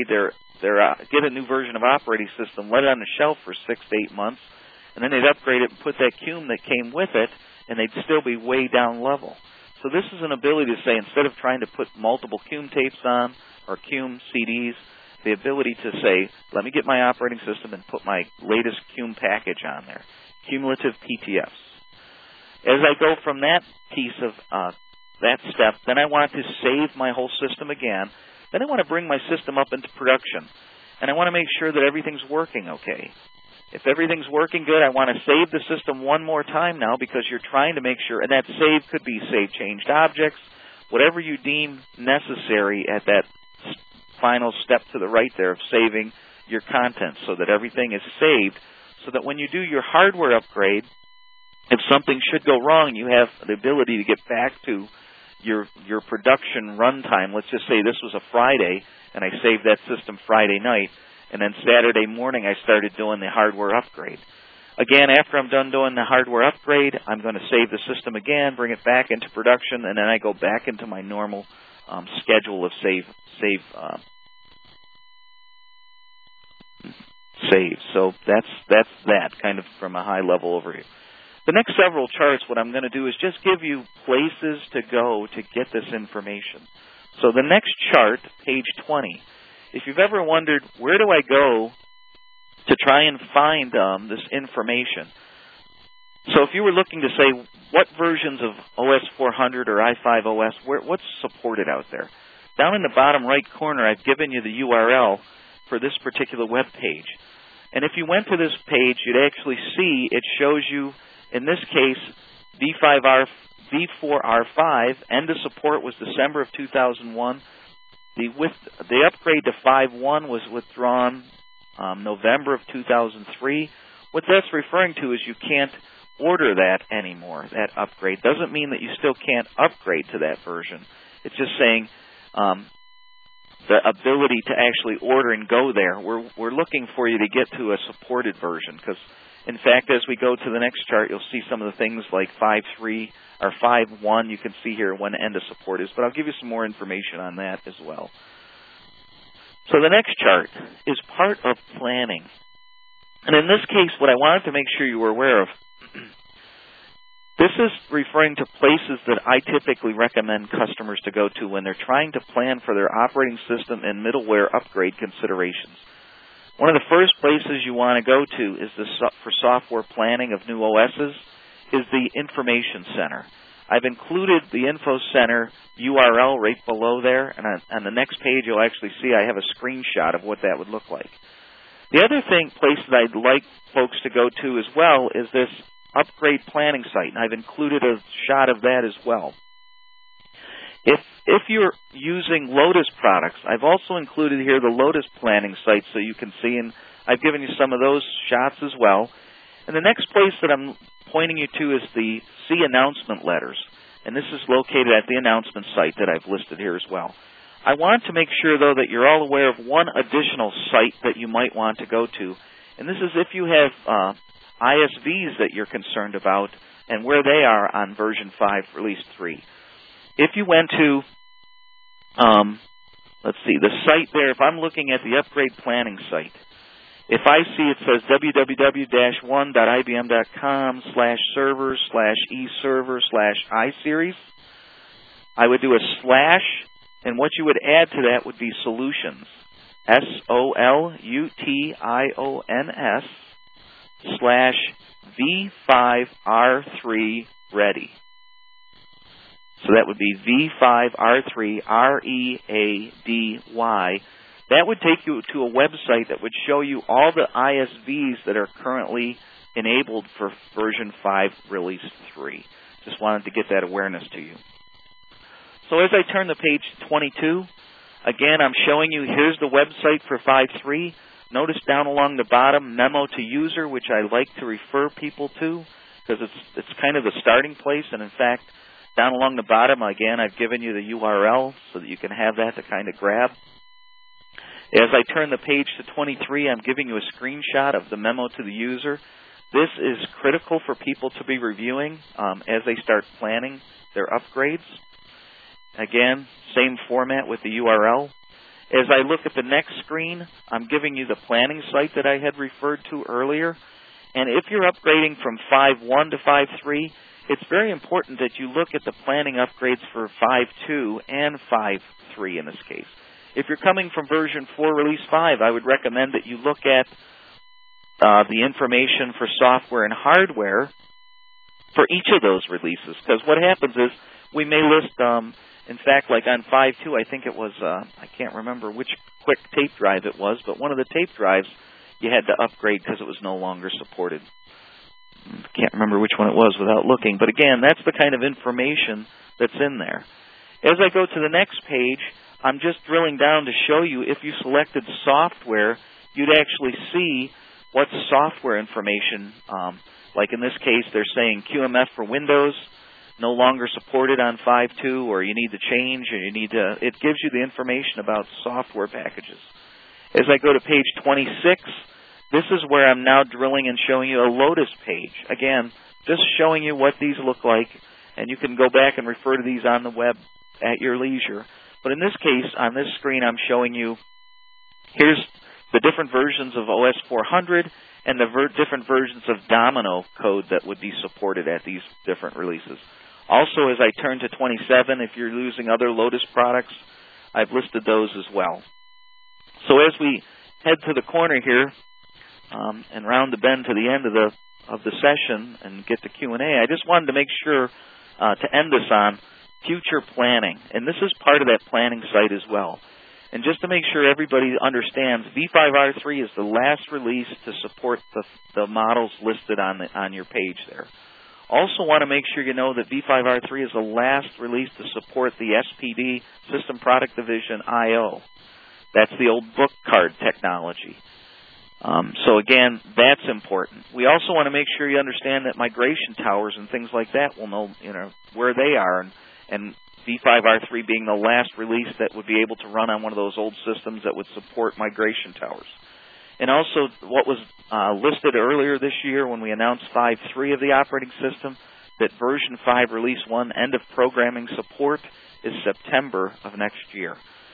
get a new version of operating system, let it on the shelf for 6 to 8 months, and then they'd upgrade it and put that QUME that came with it, and they'd still be way down level. So this is an ability to say, instead of trying to put multiple QUME tapes on or QUME CDs, the ability to say, let me get my operating system and put my latest QUME package on there, cumulative PTFs. As I go from that piece of that step, then I want to save my whole system again. Then I want to bring my system up into production, and I want to make sure that everything's working okay. If everything's working good, I want to save the system one more time now, because you're trying to make sure, and that save could be save changed objects, whatever you deem necessary at that final step to the right there of saving your content so that everything is saved, so that when you do your hardware upgrade, if something should go wrong, you have the ability to get back to your production runtime. Let's just say this was a Friday, and I saved that system Friday night, and then Saturday morning I started doing the hardware upgrade. Again, after I'm done doing the hardware upgrade, I'm going to save the system again, bring it back into production, and then I go back into my normal schedule of saves. So that's that kind of from a high level overview. The next several charts, what I'm going to do is just give you places to go to get this information. So the next chart, page 20, if you've ever wondered, where do I go to try and find this information? So if you were looking to say, what versions of OS 400 or i5 OS, what's supported out there? Down in the bottom right corner, I've given you the URL for this particular web page. And if you went to this page, you'd actually see it shows you, in this case, V4R5, end of support was December of 2001. The upgrade to 5.1 was withdrawn November of 2003. What that's referring to is you can't order that anymore, that upgrade. Doesn't mean that you still can't upgrade to that version. It's just saying the ability to actually order and go there. We're looking for you to get to a supported version, because, in fact, as we go to the next chart, you'll see some of the things like 5.3 or 5.1. You can see here when end of support is, but I'll give you some more information on that as well. So the next chart is part of planning. And in this case, what I wanted to make sure you were aware of, this is referring to places that I typically recommend customers to go to when they're trying to plan for their operating system and middleware upgrade considerations. One of the first places you want to go to is for software planning of new OSs is the Information Center. I've included the Info Center URL right below there, and on the next page you'll actually see I have a screenshot of what that would look like. The other place that I'd like folks to go to as well is this upgrade planning site, and I've included a shot of that as well. If you're using Lotus products, I've also included here the Lotus planning site so you can see, and I've given you some of those shots as well. And the next place that I'm pointing you to is the C announcement letters, and this is located at the announcement site that I've listed here as well. I want to make sure, though, that you're all aware of one additional site that you might want to go to, and this is if you have ISVs that you're concerned about and where they are on version 5, release 3. If you went to, let's see, the site there, if I'm looking at the upgrade planning site, if I see it says www.ibm.com/servers/eserver/iSeries, I would do a slash, and what you would add to that would be solutions, SOLUTIONS/V5R3 ready. So that would be V5R3 READY. That would take you to a website that would show you all the ISVs that are currently enabled for version 5 release 3. Just wanted to get that awareness to you. So as I turn to page 22, again, I'm showing you here's the website for 5.3. Notice down along the bottom, memo to user, which I like to refer people to because it's kind of the starting place. And in fact, down along the bottom, again, I've given you the URL so that you can have that to kind of grab. As I turn the page to 23, I'm giving you a screenshot of the memo to the user. This is critical for people to be reviewing as they start planning their upgrades. Again, same format with the URL. As I look at the next screen, I'm giving you the planning site that I had referred to earlier. And if you're upgrading from 5.1 to 5.3, it's very important that you look at the planning upgrades for 5.2 and 5.3 in this case. If you're coming from version 4, release 5, I would recommend that you look at the information for software and hardware for each of those releases. Because what happens is we may list, in fact, like on 5.2, I think it was, I can't remember which quick tape drive it was, but one of the tape drives you had to upgrade because it was no longer supported. Can't remember which one it was without looking. But again, that's the kind of information that's in there. As I go to the next page, I'm just drilling down to show you if you selected software, you'd actually see what software information, like in this case, they're saying QMF for Windows, no longer supported on 5.2, or you need to change, or it gives you the information about software packages. As I go to page 26, this is where I'm now drilling and showing you a Lotus page. Again, just showing you what these look like, and you can go back and refer to these on the web at your leisure. But in this case, on this screen, I'm showing you, here's the different versions of OS 400 and the different versions of Domino code that would be supported at these different releases. Also, as I turn to 27, if you're using other Lotus products, I've listed those as well. So as we head to the corner here and round the bend to the end of the session and get to Q&A, I just wanted to make sure to end this on future planning. And this is part of that planning site as well. And just to make sure everybody understands, V5R3 is the last release to support the models listed on your page there. Also want to make sure you know that V5R3 is the last release to support the SPD, System Product Division I/O. That's the old book card technology. So again, that's important. We also want to make sure you understand that migration towers and things like that will know, where they are, and V5R3 being the last release that would be able to run on one of those old systems that would support migration towers. And also what was listed earlier this year when we announced 5.3 of the operating system, that version 5 release 1 end of programming support is September of next year.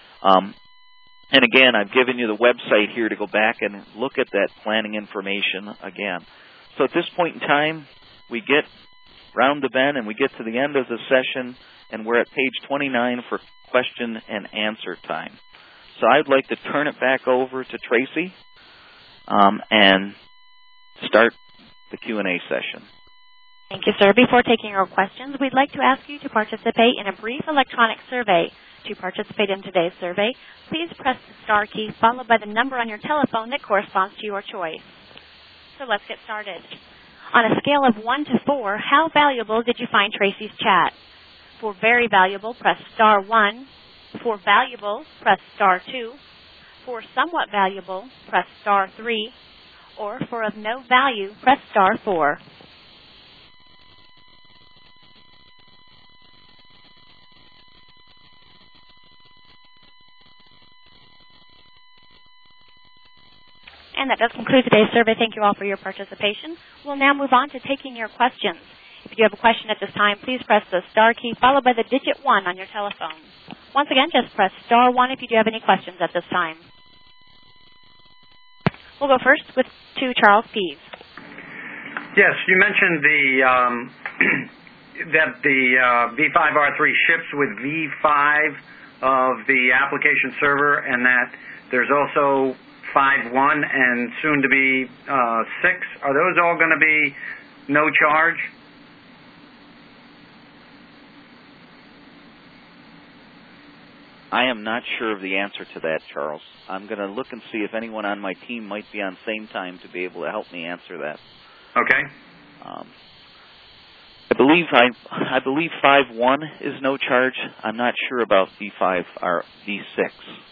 And again, I've given you the website here to go back and look at that planning information again. So at this point in time, we get round the bend and we get to the end of the session, and we're at page 29 for question and answer time. So I'd like to turn it back over to Tracy and start the Q&A session. Thank you, sir. Before taking your questions, we'd like to ask you to participate in a brief electronic survey. To participate in today's survey, please press the star key followed by the number on your telephone that corresponds to your choice. So let's get started. On a scale of 1 to 4, how valuable did you find Tracy's chat? For very valuable, press star 1. For valuable, press star 2. For somewhat valuable, press star 3. Or for of no value, press star 4. And that does conclude today's survey. Thank you all for your participation. We'll now move on to taking your questions. If you have a question at this time, please press the star key followed by the digit 1 on your telephone. Once again, just press star 1 if you do have any questions at this time. We'll go first to Charles Pease. Yes, you mentioned that the V5R3 ships with V5 of the application server, and that there's also 5.1 and soon to be 6. Are those all going to be no charge? I am not sure of the answer to that, Charles. I'm going to look and see if anyone on my team might be on same time to be able to help me answer that. Okay. I believe 5.1 is no charge. I'm not sure about V5 or V6.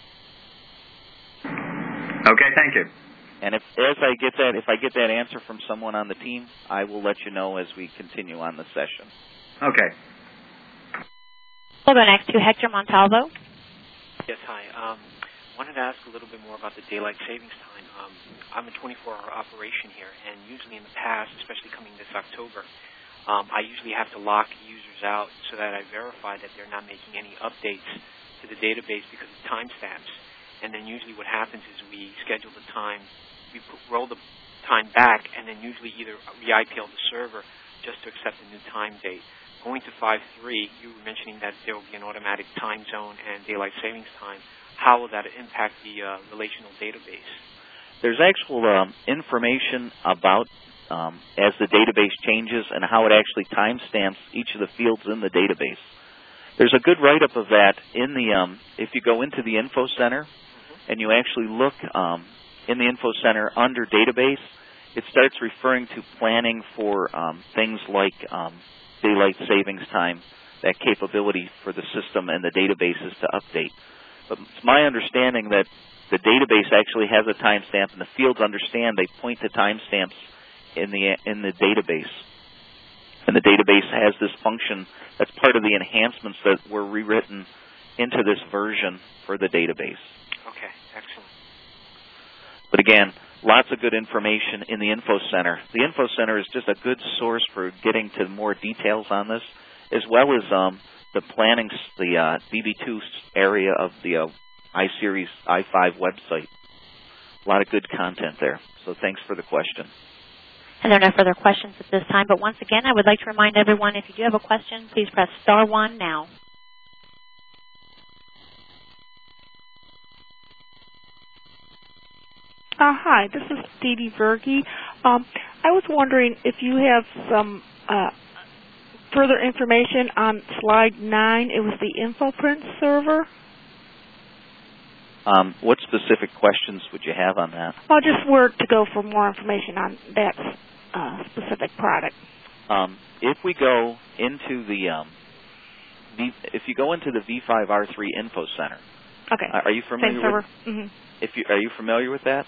Okay, thank you. And if I get that answer from someone on the team, I will let you know as we continue on the session. Okay. We'll go next to Hector Montalvo. Yes, hi. Wanted to ask a little bit more about the daylight savings time. I'm a 24-hour operation here, and usually in the past, especially coming this October, I usually have to lock users out so that I verify that they're not making any updates to the database because of timestamps. And then usually what happens is we schedule the time, roll the time back, and then usually either re-IPL the server just to accept a new time date. Going to 5.3, you were mentioning that there will be an automatic time zone and daylight savings time. How will that impact the relational database? There's actual information about as the database changes and how it actually timestamps each of the fields in the database. There's a good write-up of that in the if you go into the Info Center and you actually look in the Info Center under database, it starts referring to planning for things like daylight savings time, that capability for the system and the databases to update. But it's my understanding that the database actually has a timestamp, and the fields understand they point to timestamps in the database. And the database has this function that's part of the enhancements that were rewritten into this version for the database. Okay, excellent. But again, lots of good information in the Info Center. The Info Center is just a good source for getting to more details on this, as well as the planning, the DB2 area of the iSeries i5 website. A lot of good content there. So thanks for the question. And there are no further questions at this time. But once again, I would like to remind everyone, if you do have a question, please press star 1 now. Hi, this is Dee Dee Verge. I was wondering if you have some further information on slide 9. It was the InfoPrint server. What specific questions would you have on that? Well, just where to go for more information on that specific product. If we go into the if you go into the V5R3 Info Center, okay, are you familiar same server? with? Are you familiar with that?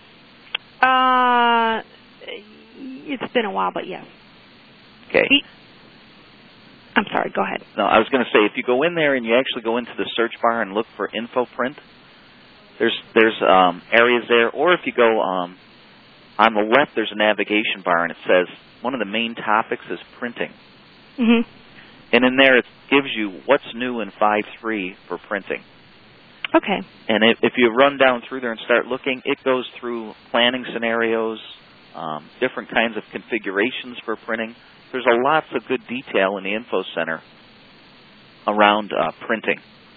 It's been a while, but yes. Okay. I'm sorry. Go ahead. No, I was going to say, if you go in there and you actually go into the search bar and look for InfoPrint, there's areas there. Or if you go on the left, there's a navigation bar, and it says one of the main topics is printing. Mm-hmm. And in there, it gives you what's new in 5.3 for printing. Okay. And if you run down through there and start looking, it goes through planning scenarios, different kinds of configurations for printing. There's lots of good detail in the Info Center around printing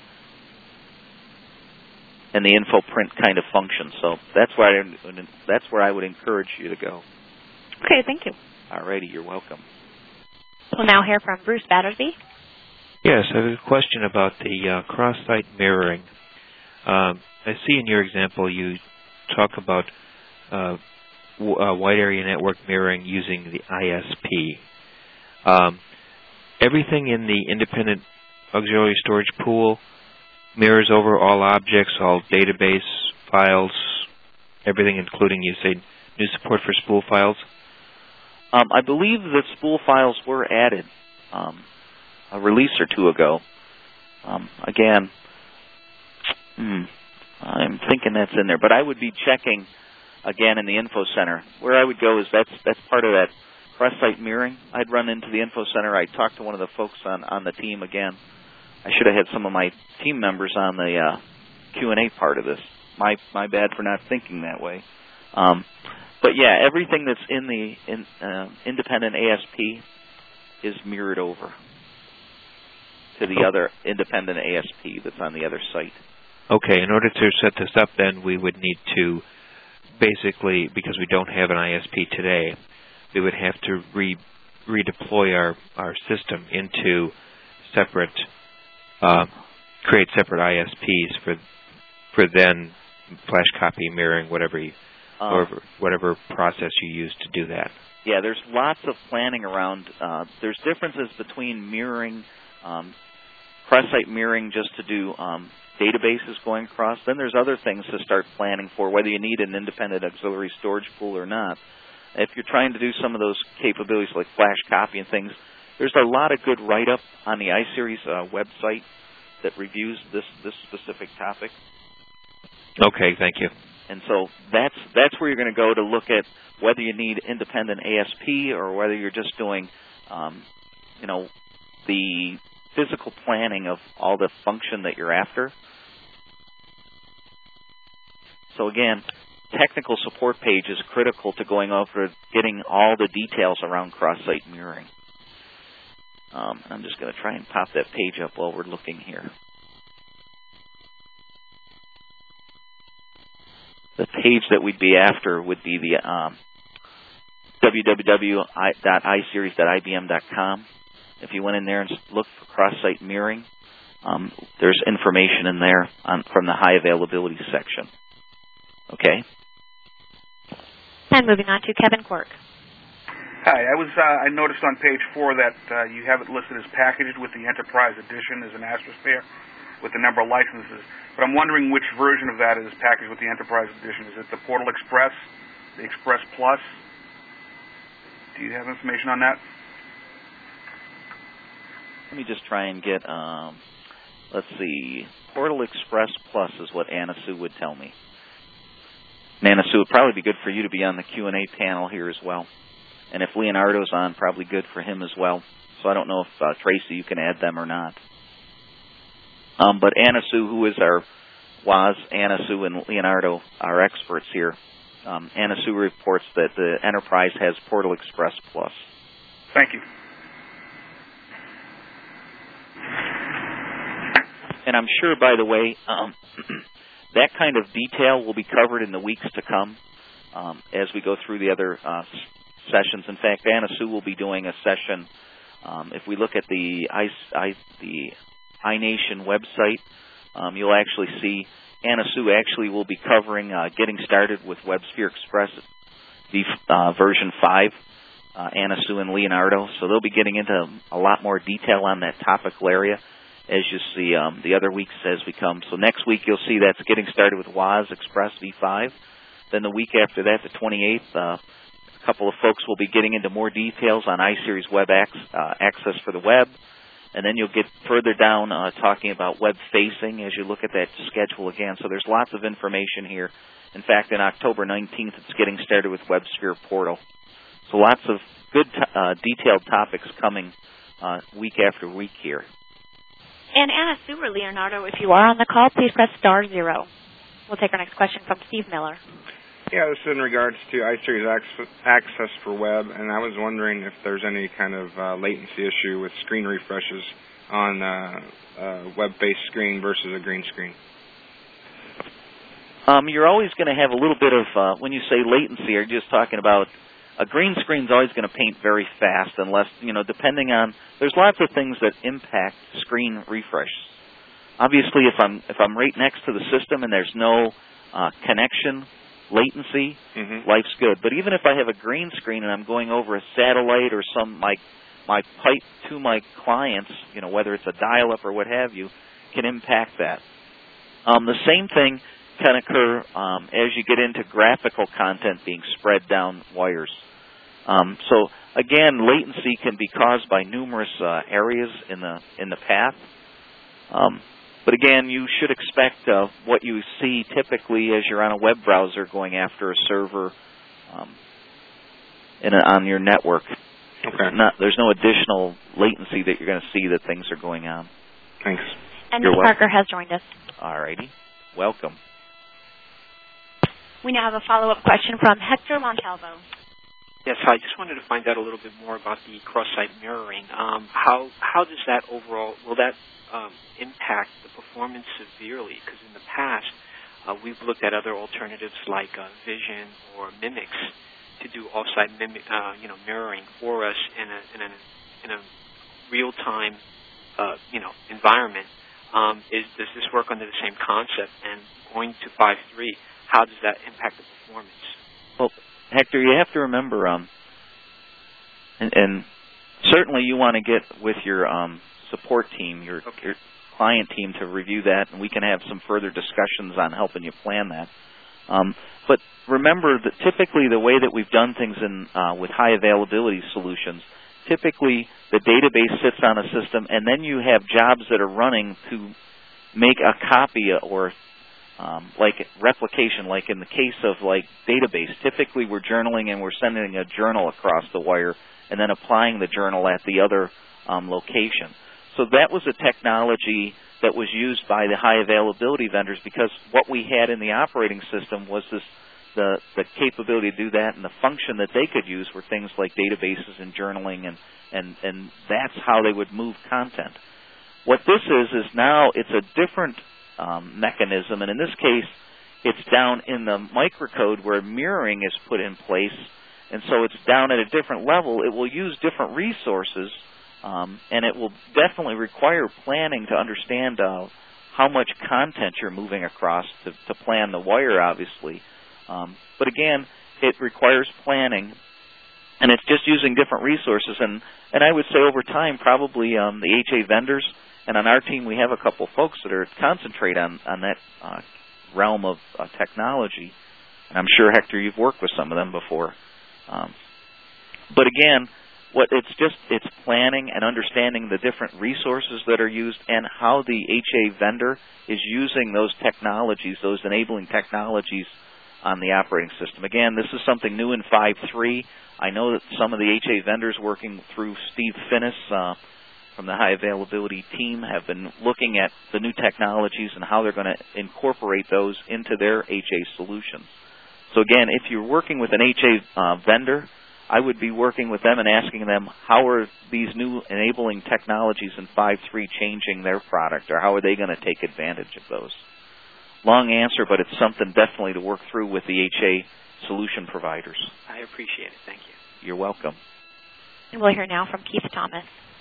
and the InfoPrint kind of function. So that's where I would encourage you to go. Okay, thank you. All righty, you're welcome. We'll now hear from Bruce Battersby. Yes, I have a question about the cross-site mirroring. I see in your example you talk about wide area network mirroring using the ISP. Everything in the independent auxiliary storage pool mirrors over all objects, all database files, everything, including, you say, new support for spool files? I believe that spool files were added a release or two ago. Again, I'm thinking that's in there, but I would be checking again in the Info Center. Where I would go is that's part of that cross-site mirroring. I'd run into the Info Center. I'd talk to one of the folks on the team again. I should have had some of my team members on the Q&A part of this. My bad for not thinking that way. But yeah, everything that's in the independent ASP is mirrored over to the other independent ASP that's on the other site. Okay, in order to set this up, then, we would need to basically, because we don't have an ISP today, we would have to redeploy our system into separate, create separate ISPs for then flash copy mirroring, or whatever process you use to do that. Yeah, there's lots of planning around. There's differences between mirroring, cross-site mirroring just to do databases going across. Then there's other things to start planning for, whether you need an independent auxiliary storage pool or not. If you're trying to do some of those capabilities like flash copy and things, there's a lot of good write-up on the iSeries website that reviews this specific topic. Okay, thank you. And so that's where you're going to go to look at whether you need independent ASP or whether you're just doing, the physical planning of all the function that you're after. So again, technical support page is critical to going over getting all the details around cross-site mirroring. I'm just going to try and pop that page up while we're looking here. The page that we'd be after would be the www.iseries.ibm.com. If you went in there and looked for cross-site mirroring, there's information in there from the high availability section. Okay? And moving on to Kevin Quirk. Hi, I noticed on page 4 that you have it listed as packaged with the Enterprise Edition as an asterisk there with the number of licenses. But I'm wondering which version of that is packaged with the Enterprise Edition. Is it the Portal Express, the Express Plus? Do you have information on that? let me just try and get, let's see, Portal Express Plus is what Anna Sue would tell me. And Anna Sue, it would probably be good for you to be on the Q&A panel here as well. And if Leonardo's on, probably good for him as well. So I don't know if, Tracy, you can add them or not. But Anna Sue, who is our WAS, Anna Sue and Leonardo, our experts here, Anna Sue reports that the enterprise has Portal Express Plus. Thank you. And I'm sure, by the way, that kind of detail will be covered in the weeks to come as we go through the other sessions. In fact, Anna Sue will be doing a session. If we look at the iNation website, you'll actually see Anna Sue actually will be covering getting started with WebSphere Express version 5, Anna Sue and Leonardo. So they'll be getting into a lot more detail on that topical area as you see the other weeks as we come. So next week you'll see that's getting started with WAS Express v5. Then the week after that, the 28th, a couple of folks will be getting into more details on iSeries Web access for the web. And then you'll get further down talking about web facing as you look at that schedule again. So there's lots of information here. In fact, on October 19th, it's getting started with WebSphere Portal. So lots of good detailed topics coming week after week here. And Anna Sue or Leonardo, if you are on the call, please press *0. We'll take our next question from Steve Miller. Yeah, this is in regards to iSeries access for web, and I was wondering if there's any kind of latency issue with screen refreshes on a web-based screen versus a green screen. You're always going to have a little bit of, when you say latency, are you just talking about a green screen's always going to paint very fast unless, depending on, there's lots of things that impact screen refresh. Obviously, if I'm right next to the system and there's no connection, latency, life's good. But even if I have a green screen and I'm going over a satellite or my pipe to my clients, whether it's a dial-up or what have you, can impact that. The same thing can occur as you get into graphical content being spread down wires. So again, latency can be caused by numerous areas in the path. But again, you should expect what you see typically as you're on a web browser going after a server on your network. Okay. There's no additional latency that you're going to see that things are going on. Thanks. And Ms. Parker has joined us. All righty. Welcome. We now have a follow-up question from Hector Montalvo. Yes, I just wanted to find out a little bit more about the cross-site mirroring. How does that overall, will that impact the performance severely? Because in the past, we've looked at other alternatives like Vision or Mimix to do off-site mirroring for us in a real-time environment. Does this work under the same concept? And going to 5.3, how does that impact the performance? Well, Hector, you have to remember, and certainly you want to get with your support team, your client team, to review that, and we can have some further discussions on helping you plan that. But remember that typically the way that we've done things with high availability solutions, typically the database sits on a system, and then you have jobs that are running to make a copy or like replication, like in the case of like database. Typically we're journaling and we're sending a journal across the wire and then applying the journal at the other location. So that was a technology that was used by the high availability vendors because what we had in the operating system was the capability to do that, and the function that they could use were things like databases and journaling, and that's how they would move content. What this is now it's a different mechanism, and in this case it's down in the microcode where mirroring is put in place, and so it's down at a different level. It will use different resources, and it will definitely require planning to understand how much content you're moving across to plan the wire, obviously. But again, it requires planning, and it's just using different resources. And I would say over time, probably the HA vendors, and on our team we have a couple folks that are concentrate on that realm of technology. And I'm sure, Hector, you've worked with some of them before. But again, It's planning and understanding the different resources that are used and how the HA vendor is using those technologies, those enabling technologies on the operating system. Again, this is something new in 5.3. I know that some of the HA vendors working through Steve Finnis from the high availability team have been looking at the new technologies and how they're going to incorporate those into their HA solutions. So again, if you're working with an HA vendor, I would be working with them and asking them, how are these new enabling technologies in 5.3 changing their product, or how are they going to take advantage of those? Long answer, but it's something definitely to work through with the HA solution providers. I appreciate it. Thank you. You're welcome. And we'll hear now from Keith Thomas.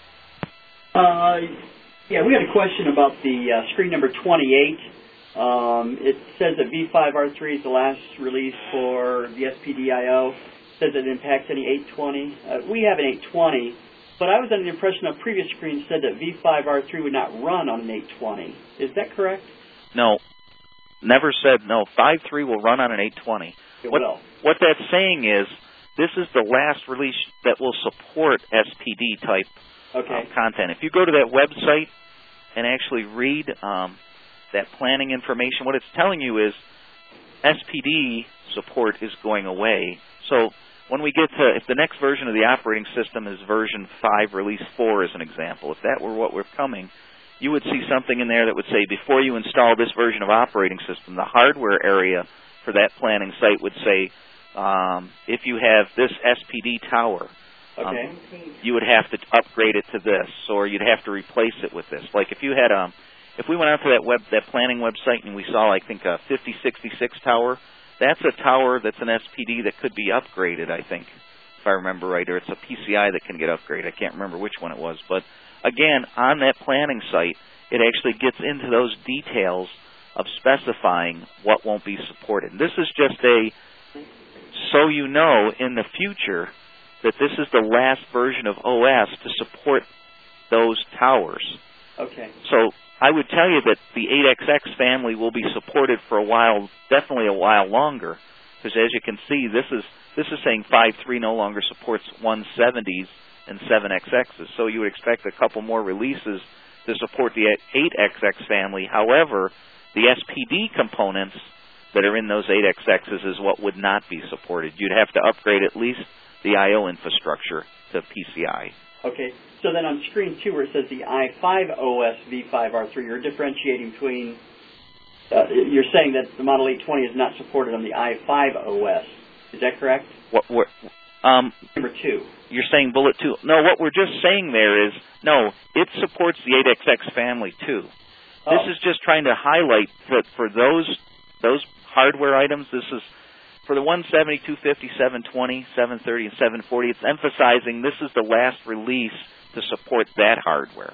Yeah, we had a question about the screen number 28. It says that V5R3 is the last release for the SPDIO. It says it impacts any 820. We have an 820, but I was under the impression a previous screen said that V5R3 would not run on an 820. Is that correct? No. Never said no. 5.3 will run on an 820. It will. What that's saying is this is the last release that will support SPD type content. If you go to that website and actually read that planning information, what it's telling you is SPD support is going away. So when we get to, if the next version of the operating system is version 5, release 4 as an example, if that were what we're coming, you would see something in there that would say, before you install this version of operating system, the hardware area for that planning site would say, if you have this SPD tower, you would have to upgrade it to this, or you'd have to replace it with this. Like if you had if we went out to that planning website and we saw, I think, a 5066 tower, that's a tower that's an SPD that could be upgraded, I think, if I remember right, or it's a PCI that can get upgraded. I can't remember which one it was. But again, on that planning site, it actually gets into those details of specifying what won't be supported. This is just so you know in the future that this is the last version of OS to support those towers. Okay. So I would tell you that the 8XX family will be supported for a while, definitely a while longer, because as you can see, this is saying 5.3 no longer supports 170s and 7XXs. So you would expect a couple more releases to support the 8XX family. However, the SPD components that are in those 8XXs is what would not be supported. You'd have to upgrade at least the I/O infrastructure to PCI. Okay, so then on screen 2 where it says the i5 OS V5R3, you're differentiating between, you're saying that the Model 820 is not supported on the i5 OS. Is that correct? Number 2. You're saying bullet 2. No, what we're just saying there is, no, it supports the 8XX family too. This is just trying to highlight that for those hardware items, this is for the 170, 250, 720, 730, and 740, it's emphasizing this is the last release to support that hardware.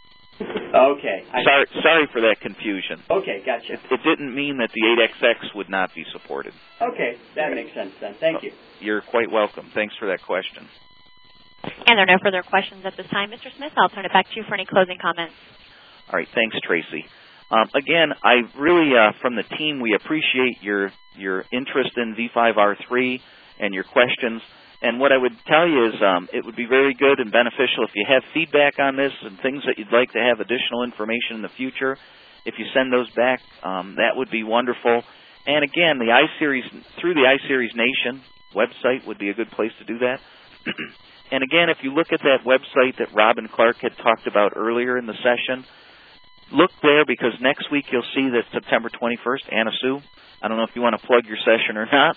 Okay. Sorry for that confusion. Okay, gotcha. It didn't mean that the 8XX would not be supported. Okay, that makes sense then. Thank you. You're quite welcome. Thanks for that question. And there are no further questions at this time. Mr. Smith, I'll turn it back to you for any closing comments. All right. Thanks, Tracy. Again, I really, from the team, we appreciate your interest in V5R3 and your questions. And what I would tell you is it would be very good and beneficial if you have feedback on this and things that you'd like to have additional information in the future. If you send those back, that would be wonderful. And again, the iSeries, through the iSeries Nation website would be a good place to do that. And again, if you look at that website that Robin Clark had talked about earlier in the session, look there because next week you'll see that September 21st, Anna Sue, I don't know if you want to plug your session or not.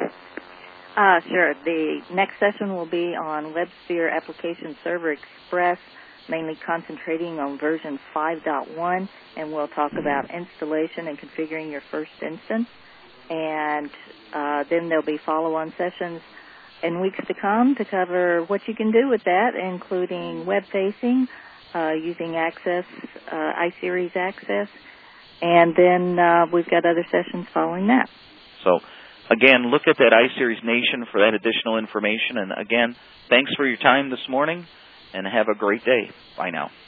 Sure. The next session will be on WebSphere Application Server Express, mainly concentrating on version 5.1, and we'll talk about installation and configuring your first instance. And then there'll be follow-on sessions in weeks to come to cover what you can do with that, including web-facing, using Access, iSeries Access, and then we've got other sessions following that. So, again, look at that iSeries Nation for that additional information. And again, thanks for your time this morning, and have a great day. Bye now.